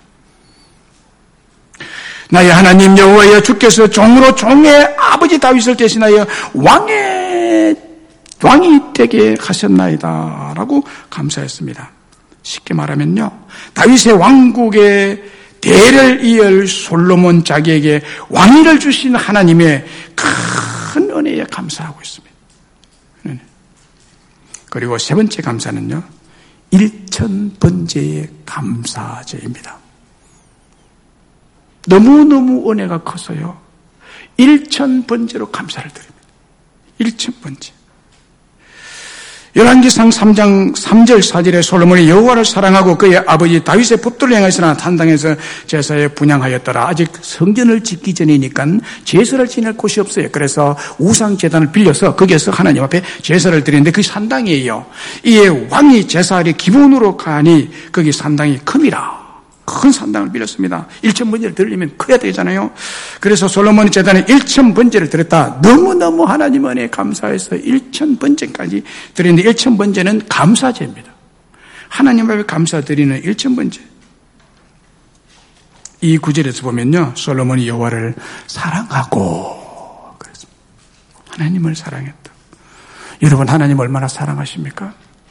나의 하나님 여호와여, 주께서 종으로 종의 아버지 다윗을 대신하여 왕의 왕이 되게 하셨나이다 라고 감사했습니다. 쉽게 말하면요, 다윗의 왕국의 대를 이을 솔로몬 자기에게 왕위를 주신 하나님의 큰 은혜에 감사하고 있습니다. 그리고 세 번째 감사는요, 일천번제의 감사제입니다. 너무너무 은혜가 커서요, 일천번제로 감사를 드립니다. 일천번제. 열왕기상 삼 장 삼 절 사 절에 솔로몬이 여호와를 사랑하고 그의 아버지 다윗의 법도를 행하였으나 단당에서 제사에 분향하였더라. 아직 성전을 짓기 전이니까 제사를 지낼 곳이 없어요. 그래서 우상제단을 빌려서 거기에서 하나님 앞에 제사를 드리는데 그게 산당이에요. 이에 왕이 제사를 기본으로 가니 거기 산당이 큼이라. 큰 산당을 빌렸습니다. 일천번제를 드리려면 커야 되잖아요. 그래서 솔로몬이 제단에 일천번제를 드렸다. 너무너무 하나님 은혜에 감사해서 일천번제까지 드리는데, 일천번제는 감사제입니다. 하나님 앞에 감사드리는 일천번제. 이 구절에서 보면요, 솔로몬이 여호와를 사랑하고 그랬습니다. 하나님을 사랑했다. 여러분, 하나님 얼마나 사랑하십니까?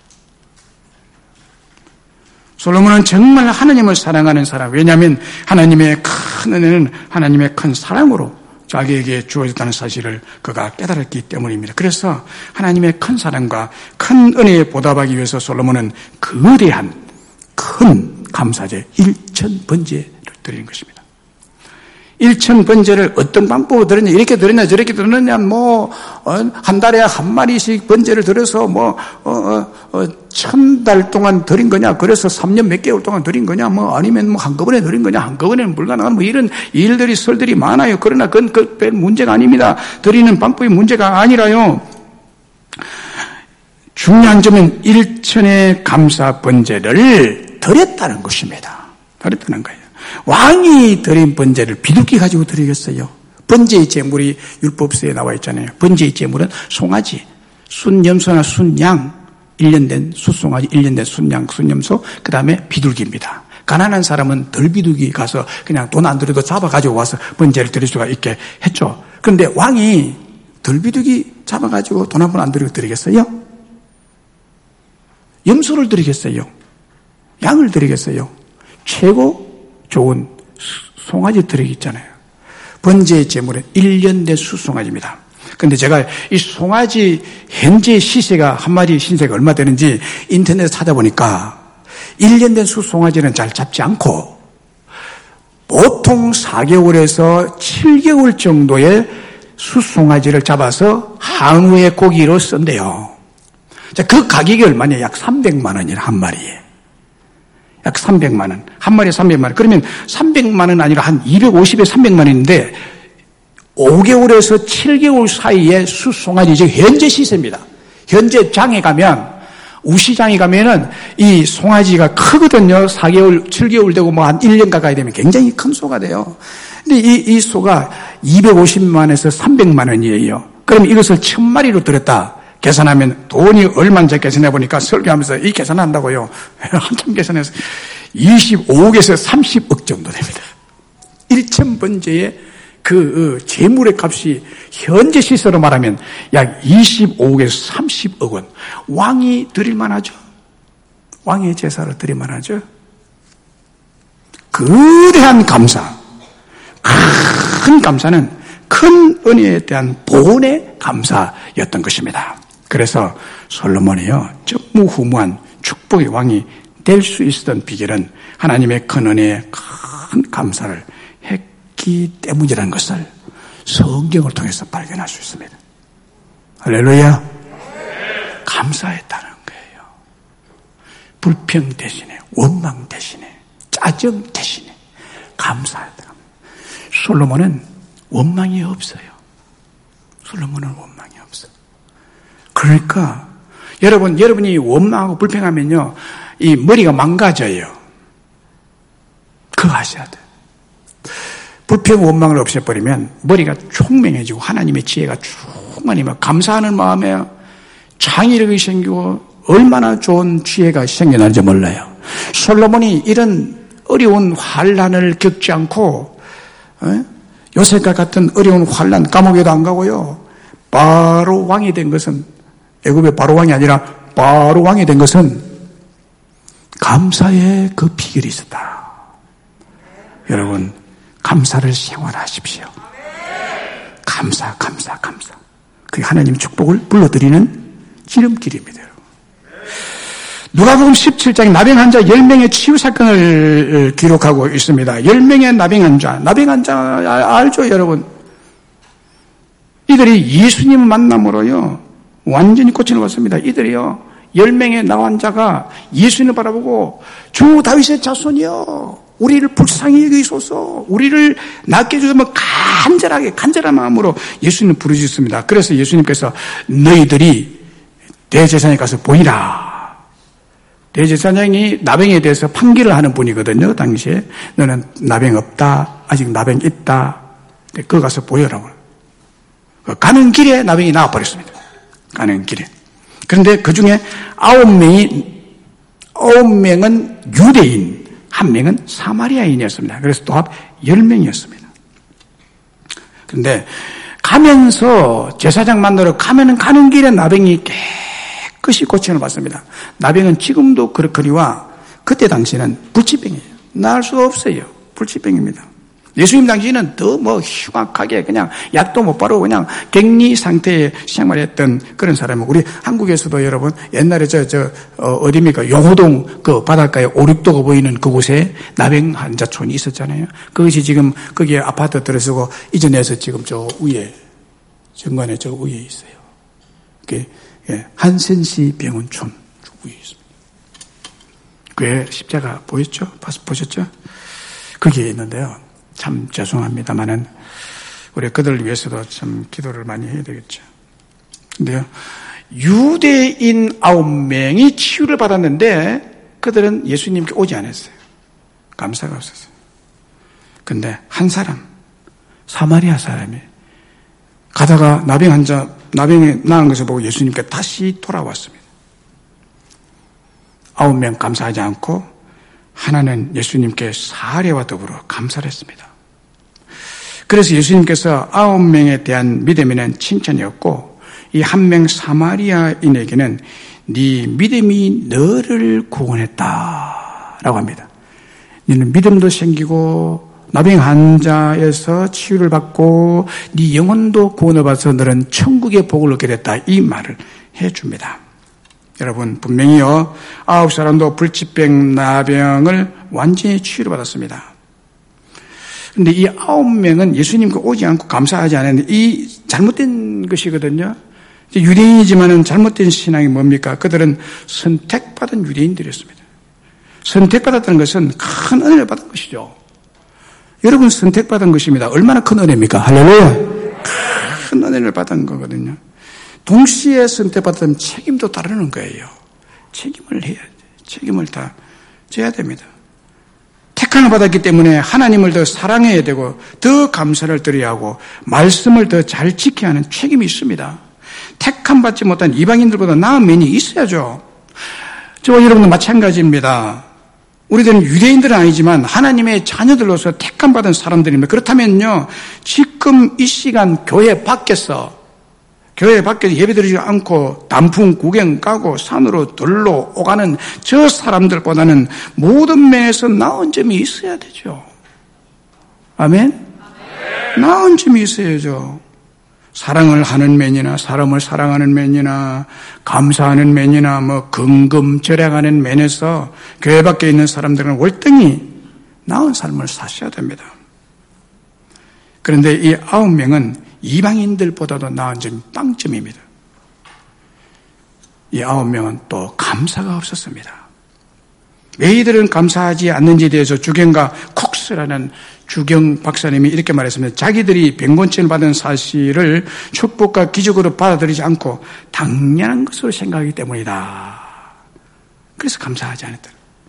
솔로몬은 정말 하나님을 사랑하는 사람. 왜냐하면 하나님의 큰 은혜는 하나님의 큰 사랑으로 자기에게 주어졌다는 사실을 그가 깨달았기 때문입니다. 그래서 하나님의 큰 사랑과 큰 은혜에 보답하기 위해서 솔로몬은 거대한 큰 감사제 일천 번제를 드리는 것입니다. 일천 번제를 어떤 방법으로 드렸냐, 이렇게 드렸냐, 저렇게 드렸냐, 뭐, 어, 한 달에 한 마리씩 번제를 드려서 뭐, 어, 어, 어, 천 달 동안 드린 거냐, 그래서 삼 년 몇 개월 동안 드린 거냐, 뭐, 아니면 뭐 한꺼번에 드린 거냐, 한꺼번에는 불가능한 뭐 이런 일들이, 설들이 많아요. 그러나 그건 그 문제가 아닙니다. 드리는 방법이 문제가 아니라요. 중요한 점은 일천의 감사 번제를 드렸다는 것입니다. 드렸다는 거예요. 왕이 드린 번제를 비둘기 가지고 드리겠어요? 번제의 제물이 율법서에 나와 있잖아요. 번제의 제물은 송아지, 순염소나 순양, 일 년 된 숫송아지, 일 년 된 순양, 순염소, 그 다음에 비둘기입니다. 가난한 사람은 덜비둘기 가서 그냥 돈 안 들여도 잡아가지고 와서 번제를 드릴 수가 있게 했죠. 그런데 왕이 덜비둘기 잡아가지고 돈 한 번 안 들이고 드리겠어요? 염소를 드리겠어요? 양을 드리겠어요? 최고 좋은 송아지 드리겠잖아요. 번제의 제물은 일 년 된 수송아지입니다. 그런데 제가 이 송아지 현재 시세가 한 마리 신세가 얼마 되는지 인터넷에 찾아보니까 일 년 된 수송아지는 잘 잡지 않고 보통 사 개월에서 칠 개월 정도의 수송아지를 잡아서 한우의 고기로 쓴대요. 자, 그 가격이 얼마냐? 약 삼백만 원이라 한 마리에. 약 삼백만 원. 한 마리에 삼백만 원. 그러면 삼백만 원 아니라 한 이백오십에 삼백만 원인데 오 개월에서 칠 개월 사이에 수송아지, 즉 현재 시세입니다. 현재 장에 가면, 우시장에 가면은 이 송아지가 크거든요. 사 개월, 칠 개월 되고 뭐 한 일 년 가까이 되면 굉장히 큰 소가 돼요. 근데 이, 이 소가 이백오십만 원에서 삼백만 원이에요. 그럼 이것을 천 마리로 들었다. 계산하면 돈이 얼마인지 계산해 보니까 설교하면서 이 계산한다고요. 한참 계산해서 이십오억에서 삼십억 정도 됩니다. 일천 번제의 그 재물의 값이 현재 시세로 말하면 약 이십오억에서 삼십억 원. 왕이 드릴 만하죠. 왕의 제사를 드릴 만하죠. 거대한 감사, 큰 감사는 큰 은혜에 대한 본의 감사였던 것입니다. 그래서 솔로몬이요, 전무후무한 축복의 왕이 될 수 있었던 비결은 하나님의 큰 은혜에 큰 감사를 했기 때문이라는 것을 성경을 통해서 발견할 수 있습니다. 할렐루야. 감사했다는 거예요. 불평 대신에, 원망 대신에, 짜증 대신에 감사했다. 솔로몬은 원망이 없어요. 솔로몬은 원망이 없어요. 그러니까 여러분, 여러분이 원망하고 불평하면요, 이 머리가 망가져요. 그거 아셔야 돼요. 불평, 원망을 없애버리면 머리가 총명해지고 하나님의 지혜가 충만히 감사하는 마음에 창의력이 생기고 얼마나 좋은 지혜가 생겨나는지 몰라요. 솔로몬이 이런 어려운 환난을 겪지 않고 어? 요셉과 같은 어려운 환난, 감옥에도 안 가고요. 바로 왕이 된 것은, 애굽의 바로 왕이 아니라 바로 왕이 된 것은 감사의 그 비결이 있었다. 여러분, 감사를 생활하십시오. 감사, 감사, 감사. 그게 하나님 축복을 불러드리는 지름길입니다. 누가복음 십칠 장에 나병 환자 열 명의 치유 사건을 기록하고 있습니다. 열 명의 나병 환자. 나병 환자 알죠, 여러분? 이들이 예수님 만남으로요, 완전히 고침을 받습니다. 이들이요, 열 명의 나 환자가 예수님을 바라보고 주 다윗의 자손이여, 우리를 불쌍히 여기소서, 우리를 낫게 해주면 간절하게, 간절한 마음으로 예수님을 부르짖습니다. 그래서 예수님께서 너희들이 대제사장에 가서 보이라. 대제사장이 나병에 대해서 판결을 하는 분이거든요. 당시에 너는 나병 없다, 아직 나병 있다, 그거 가서 보여라고. 가는 길에 나병이 나와버렸습니다. 가는 길에. 그런데 그 중에 아홉 명이 아홉 명은 유대인, 한 명은 사마리아인이었습니다. 그래서 또 합 열 명이었습니다. 그런데 가면서 제사장 만나러 가면은 가는 길에 나병이 깨끗이 고침을 받습니다. 나병은 지금도 그렇거니와 그때 당시에는 불치병이에요. 나을 수가 없어요. 불치병입니다. 예수님 당시에는 더 뭐 흉악하게 그냥 약도 못 바르고 그냥 격리 상태에 생활했던 그런 사람은 우리 한국에서도 여러분 옛날에 저, 저, 어, 어디입니까? 용호동 그 바닷가에 오륙도가 보이는 그곳에 나병 환자촌이 있었잖아요. 그것이 지금 거기에 아파트 들어서고 이전에서 지금 저 위에 정관에 저 위에 있어요. 그게 예, 한센시 병원촌 위에 있습니다. 그에 십자가 보였죠? 보셨죠? 거기에 있는데요. 참 죄송합니다만은 우리 그들을 위해서도 참 기도를 많이 해야 되겠죠. 근데요, 유대인 아홉 명이 치유를 받았는데 그들은 예수님께 오지 않았어요. 감사가 없었어요. 근데 한 사람, 사마리아 사람이 가다가 나병 환자, 나병이 나은 것을 보고 예수님께 다시 돌아왔습니다. 아홉 명 감사하지 않고 하나는 예수님께 사례와 더불어 감사를 했습니다. 그래서 예수님께서 아홉 명에 대한 믿음에는 칭찬이었고 이 한 명 사마리아인에게는 네 믿음이 너를 구원했다라고 합니다. 너는 믿음도 생기고 나병 환자에서 치유를 받고 네 영혼도 구원을 받아서 너는 천국의 복을 얻게 됐다. 이 말을 해줍니다. 여러분 분명히요 아홉 사람도 불치병 나병을 완전히 치유를 받았습니다. 그런데 이 아홉 명은 예수님께 오지 않고 감사하지 않았는데 이 잘못된 것이거든요. 유대인이지만은 잘못된 신앙이 뭡니까? 그들은 선택받은 유대인들이었습니다. 선택받았다는 것은 큰 은혜를 받은 것이죠. 여러분 선택받은 것입니다. 얼마나 큰 은혜입니까? 할렐루야. 큰 은혜를 받은 거거든요. 동시에 선택받은 책임도 따르는 거예요. 책임을 해야 돼. 책임을 다 져야 됩니다. 택함을 받았기 때문에 하나님을 더 사랑해야 되고 더 감사를 드려야 하고 말씀을 더 잘 지켜야 하는 책임이 있습니다. 택함 받지 못한 이방인들보다 나은 면이 있어야죠. 저와 여러분도 마찬가지입니다. 우리들은 유대인들은 아니지만 하나님의 자녀들로서 택함 받은 사람들입니다. 그렇다면요 지금 이 시간 교회 밖에서 교회 밖에서 예배드리지 않고 단풍 구경 가고 산으로 들러 오가는 저 사람들보다는 모든 면에서 나은 점이 있어야 되죠. 아멘? 아멘. 나은 점이 있어야죠. 사랑을 하는 면이나 사람을 사랑하는 면이나 감사하는 면이나 뭐 금금 절약하는 면에서 교회 밖에 있는 사람들은 월등히 나은 삶을 사셔야 됩니다. 그런데 이 아홉 명은 이방인들보다도 나은 점이 빵점입니다. 이 아홉 명은 또 감사가 없었습니다. 왜 이들은 감사하지 않는지에 대해서 주경가 콕스라는 주경 박사님이 이렇게 말했습니다. 자기들이 병곤증을 받은 사실을 축복과 기적으로 받아들이지 않고 당연한 것으로 생각하기 때문이다. 그래서 감사하지 않았다.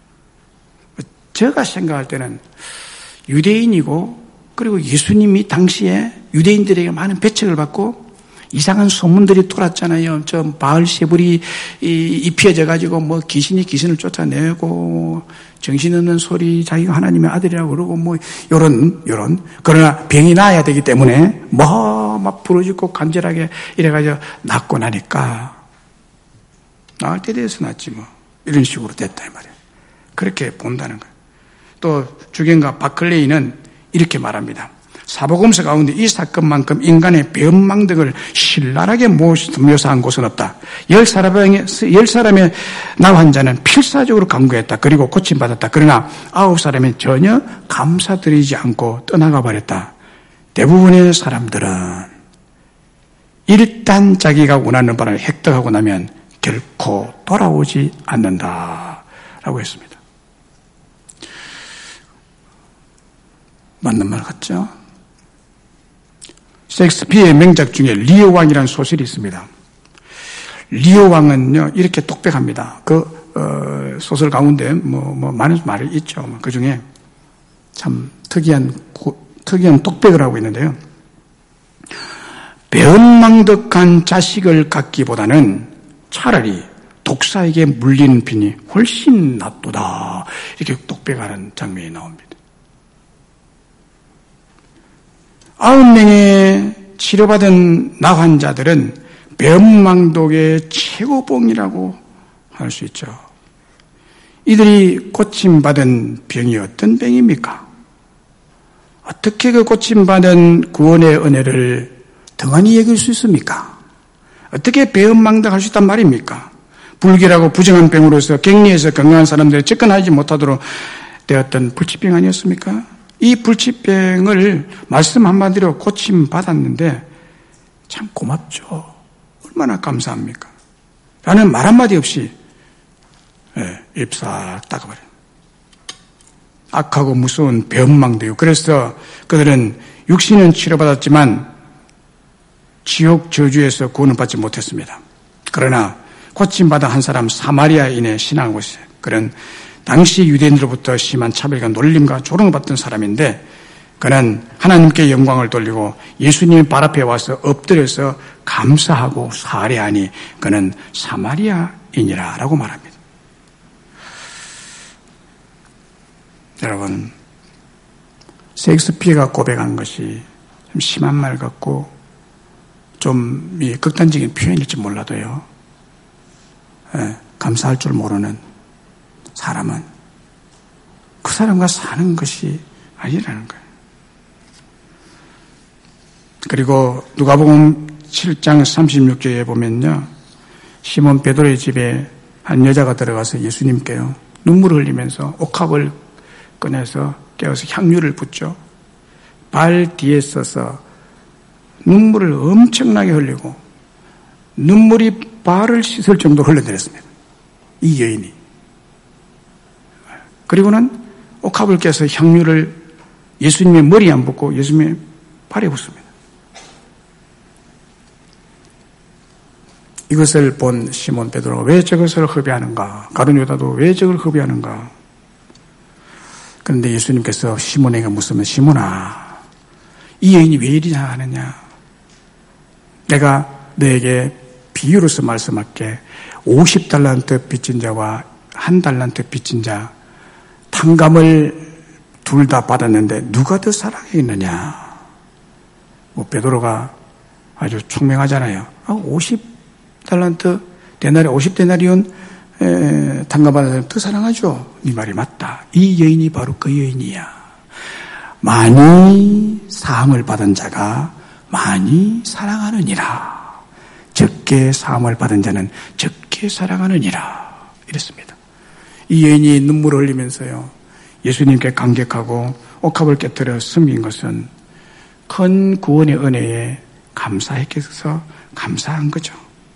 제가 생각할 때는 유대인이고 그리고 예수님이 당시에 유대인들에게 많은 배척을 받고 이상한 소문들이 돌았잖아요. 저 바알세불이 입혀져 가지고 뭐 귀신이 귀신을 쫓아내고 정신없는 소리 자기가 하나님의 아들이라고 그러고 뭐 요런 요런 그러나 병이 나아야 되기 때문에 뭐 막 부러지고 간절하게 이래가지고 낫고 나니까 나을 때 돼서 낫지 뭐 이런 식으로 됐다 이 말이에요. 그렇게 본다는 거예요. 또 주경가 바클레이는 이렇게 말합니다. 사복음서 가운데 이 사건만큼 인간의 배은망 등을 신랄하게 묘사한 곳은 없다. 열 사람의, 열 사람의 나 환자는 필사적으로 간구했다. 그리고 고침받았다. 그러나 아홉 사람은 전혀 감사드리지 않고 떠나가 버렸다. 대부분의 사람들은 일단 자기가 원하는 바를 획득하고 나면 결코 돌아오지 않는다. 라고 했습니다. 맞는 말 같죠? 셰익스피어의 명작 중에 리오 왕이라는 소설이 있습니다. 리오 왕은요 이렇게 똑똑합니다. 그 어, 소설 가운데 뭐, 뭐 많은 말이 있죠. 뭐 그 중에 참 특이한 고, 특이한 똑백을 하고 있는데요. 배은망덕한 자식을 갖기보다는 차라리 독사에게 물리는 핀이 훨씬 낫도다. 이렇게 똑백하는 장면이 나옵니다. 아홉 명의 치료받은 나 환자들은 배은망덕의 최고봉이라고 할 수 있죠. 이들이 고침받은 병이 어떤 병입니까? 어떻게 그 고침받은 구원의 은혜를 등한히 여길 수 있습니까? 어떻게 배은망덕할 수 있단 말입니까? 불길하고 부정한 병으로서 격리해서 건강한 사람들이 접근하지 못하도록 되었던 불치병 아니었습니까? 이 불치병을 말씀 한마디로 고침받았는데 참 고맙죠. 얼마나 감사합니까? 라는 말 한마디 없이 예, 입싹 닦아버려요. 악하고 무서운 배은망대요. 그래서 그들은 육신은 치료받았지만 지옥 저주에서 구원을 받지 못했습니다. 그러나 고침받은 한 사람 사마리아인의 신앙을 보세요. 그는 당시 유대인으로부터 심한 차별과 놀림과 조롱을 받던 사람인데 그는 하나님께 영광을 돌리고 예수님의 발 앞에 와서 엎드려서 감사하고 살해하니 그는 사마리아인이라고 말합니다. 여러분, 셰익스피어가 고백한 것이 좀 심한 말 같고 좀 극단적인 표현일지 몰라도요. 예, 감사할 줄 모르는 사람은 그 사람과 사는 것이 아니라는 거예요. 그리고 누가복음 칠 장 삼십육 절에 보면요. 시몬 베드로의 집에 한 여자가 들어가서 예수님께요. 눈물을 흘리면서 옥합을 꺼내서 깨어서 향유를 붓죠. 발 뒤에 서서 눈물을 엄청나게 흘리고 눈물이 발을 씻을 정도로 흘러내렸습니다. 이 여인이. 그리고는 옥합을 깨서 향유를 예수님의 머리에 안 붓고 예수님의 발에 붓습니다. 이것을 본 시몬 베드로가 왜 저것을 허비하는가? 가룟 유다도 왜 저걸 허비하는가? 그런데 예수님께서 시몬에게 묻으면 시몬아, 이 여인이 왜 이리냐 하느냐? 내가 너에게 비유로서 말씀할게. 오십 달란트 빚진 자와 한 달란트 빚진 자, 탕감을 둘 다 받았는데 누가 더 사랑했느냐? 뭐 베드로가 아주 총명하잖아요. 아, 오십 달란트 데나리 오십 데나리온 탕감받은 사람 더 사랑하죠. 이 말이 맞다. 이 여인이 바로 그 여인이야. 많이 사함을 받은 자가 많이 사랑하느니라. 적게 사함을 받은 자는 적게 사랑하느니라. 이랬습니다. 이 여인이 눈물을 흘리면서요. 예수님께 감격하고 옥합을 깨뜨려 숨긴 것은 큰 구원의 은혜에 감사했겠어서 감사한 거죠.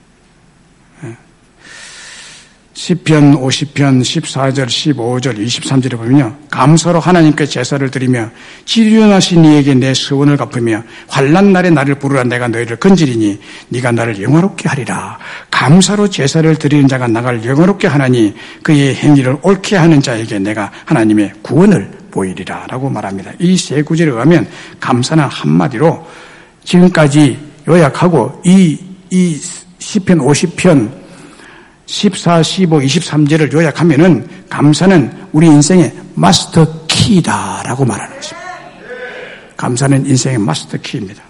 시편 오십 편 십사 절 십오 절 이십삼 절에 보면요. 감사로 하나님께 제사를 드리며 지존하신 이에게 내 서원을 갚으며 환난 날에 나를 부르라. 내가 너희를 건지리니 네가 나를 영화롭게 하리라. 감사로 제사를 드리는 자가 나를 영화롭게 하나니 그의 행위를 옳게 하는 자에게 내가 하나님의 구원을 보이리라 라고 말합니다. 이 세 구절에 의하면 감사는 한마디로 지금까지 요약하고 이, 이 시편 오십 편 십사, 십오, 이십삼 절을 요약하면은 감사는 우리 인생의 마스터 키다라고 말하는 것입니다. 감사는 인생의 마스터 키입니다.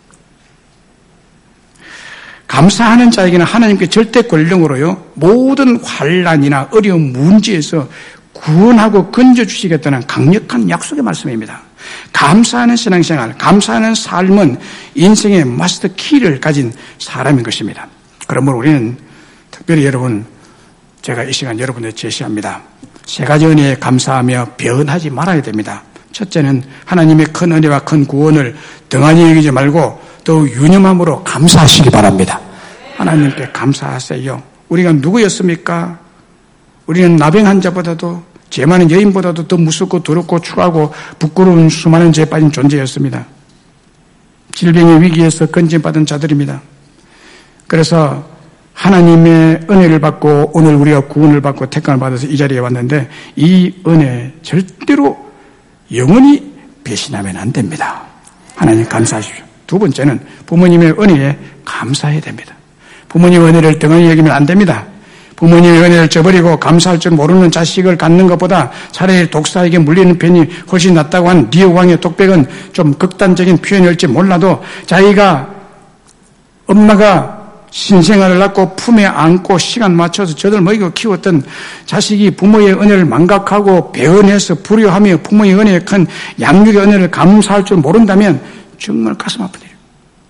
감사하는 자에게는 하나님께 절대 권능으로요 모든 환난이나 어려운 문제에서 구원하고 건져주시겠다는 강력한 약속의 말씀입니다. 감사하는 신앙생활, 감사하는 삶은 인생의 마스터 키를 가진 사람인 것입니다. 그러므로 우리는 특별히 여러분, 제가 이 시간 여러분에게 제시합니다. 세 가지 은혜에 감사하며 변하지 말아야 됩니다. 첫째는 하나님의 큰 은혜와 큰 구원을 등한히 여기지 말고 더욱 유념함으로 감사하시기 바랍니다. 하나님께 감사하세요. 우리가 누구였습니까? 우리는 나병 자보다도 죄 많은 여인보다도 더 무섭고 더럽고 추하고 부끄러운 수많은 죄에 빠진 존재였습니다. 질병의 위기에서 건진받은 자들입니다. 그래서 하나님의 은혜를 받고 오늘 우리가 구원을 받고 택감을 받아서 이 자리에 왔는데 이 은혜 절대로 영원히 배신하면 안 됩니다. 하나님 감사하십시오. 두 번째는 부모님의 은혜에 감사해야 됩니다. 부모님의 은혜를 등한히 여기면 안 됩니다. 부모님의 은혜를 저버리고 감사할 줄 모르는 자식을 갖는 것보다 차라리 독사에게 물리는 편이 훨씬 낫다고 한 리오 왕의 독백은 좀 극단적인 표현일지 몰라도 자기가 엄마가 신생아를 낳고 품에 안고 시간 맞춰서 저들 먹이고 키웠던 자식이 부모의 은혜를 망각하고 배은해서 불효하며 부모의 은혜에 큰 양육의 은혜를 감사할 줄 모른다면 정말 가슴 아픈 일이에요.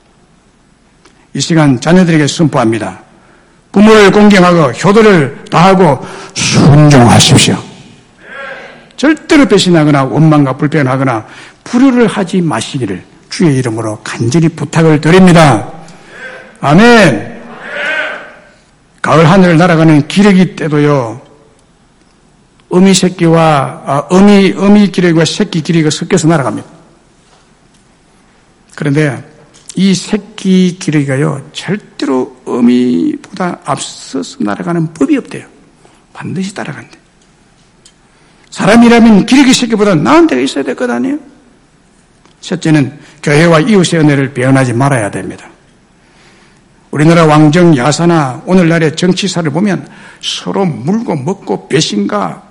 이 시간 자녀들에게 선포합니다. 부모를 공경하고 효도를 다하고 순종하십시오. 절대로 배신하거나 원망과 불평하거나 불효를 하지 마시기를 주의 이름으로 간절히 부탁을 드립니다. 아멘. 가을 하늘을 날아가는 기러기 때도요, 어미 새끼와, 아, 어미, 어미 기러기와 새끼 기러기가 섞여서 날아갑니다. 그런데 이 새끼 기러기가요, 절대로 어미보다 앞서서 날아가는 법이 없대요. 반드시 따라간대. 사람이라면 기러기 새끼보다 나은 데가 있어야 될 것 아니에요? 셋째는 교회와 이웃의 은혜를 배은하지 말아야 됩니다. 우리나라 왕정 야사나 오늘날의 정치사를 보면 서로 물고 먹고 배신과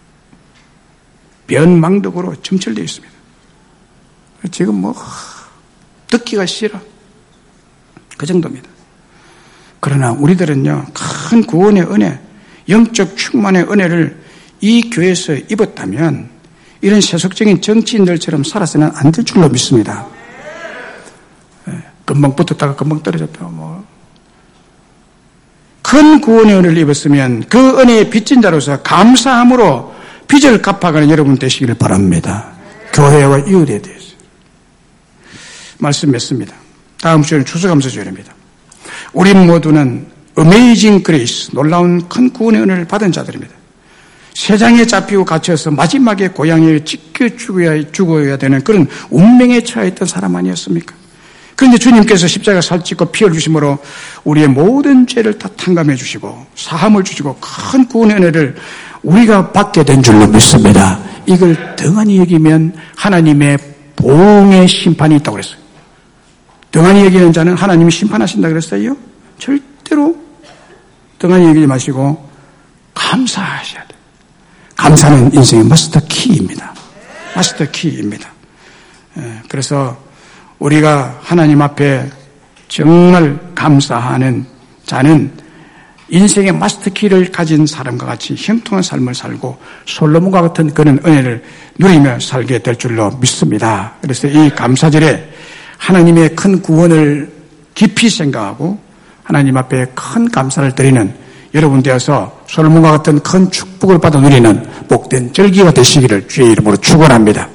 변망덕으로 점철되어 있습니다. 지금 뭐 듣기가 싫어. 그 정도입니다. 그러나 우리들은요, 큰 구원의 은혜, 영적 충만의 은혜를 이 교회에서 입었다면 이런 세속적인 정치인들처럼 살아서는 안 될 줄로 믿습니다. 금방 붙었다가 금방 떨어졌다. 뭐. 큰 구원의 은혜를 입었으면 그 은혜의 빚진 자로서 감사함으로 빚을 갚아가는 여러분 되시기를 바랍니다. 교회와 이웃에 대해서. 말씀 맺습니다. 다음 주에는 추수감사주일입니다. 우리 모두는 어메이징 그레이스, 놀라운 큰 구원의 은혜를 받은 자들입니다. 세상에 잡히고 갇혀서 마지막에 고향에 찢겨 죽어야, 죽어야 되는 그런 운명에 처해있던 사람 아니었습니까? 그런데 주님께서 십자가 살찌고 피 흘리심으로 우리의 모든 죄를 다 탕감해 주시고 사함을 주시고 큰 구원의 은혜를 우리가 받게 된 줄로 믿습니다. 이걸 등한히 여기면 하나님의 보응의 심판이 있다고 그랬어요. 등한히 여기는 자는 하나님이 심판하신다 그랬어요. 절대로 등한히 여기지 마시고 감사하셔야 돼요. 감사는 인생의 마스터 키입니다. 마스터 키입니다. 그래서 우리가 하나님 앞에 정말 감사하는 자는 인생의 마스터 키를 가진 사람과 같이 형통한 삶을 살고 솔로몬과 같은 그런 은혜를 누리며 살게 될 줄로 믿습니다. 그래서 이 감사절에 하나님의 큰 구원을 깊이 생각하고 하나님 앞에 큰 감사를 드리는 여러분 되어서 솔로몬과 같은 큰 축복을 받아 누리는 복된 절기가 되시기를 주의 이름으로 축원합니다.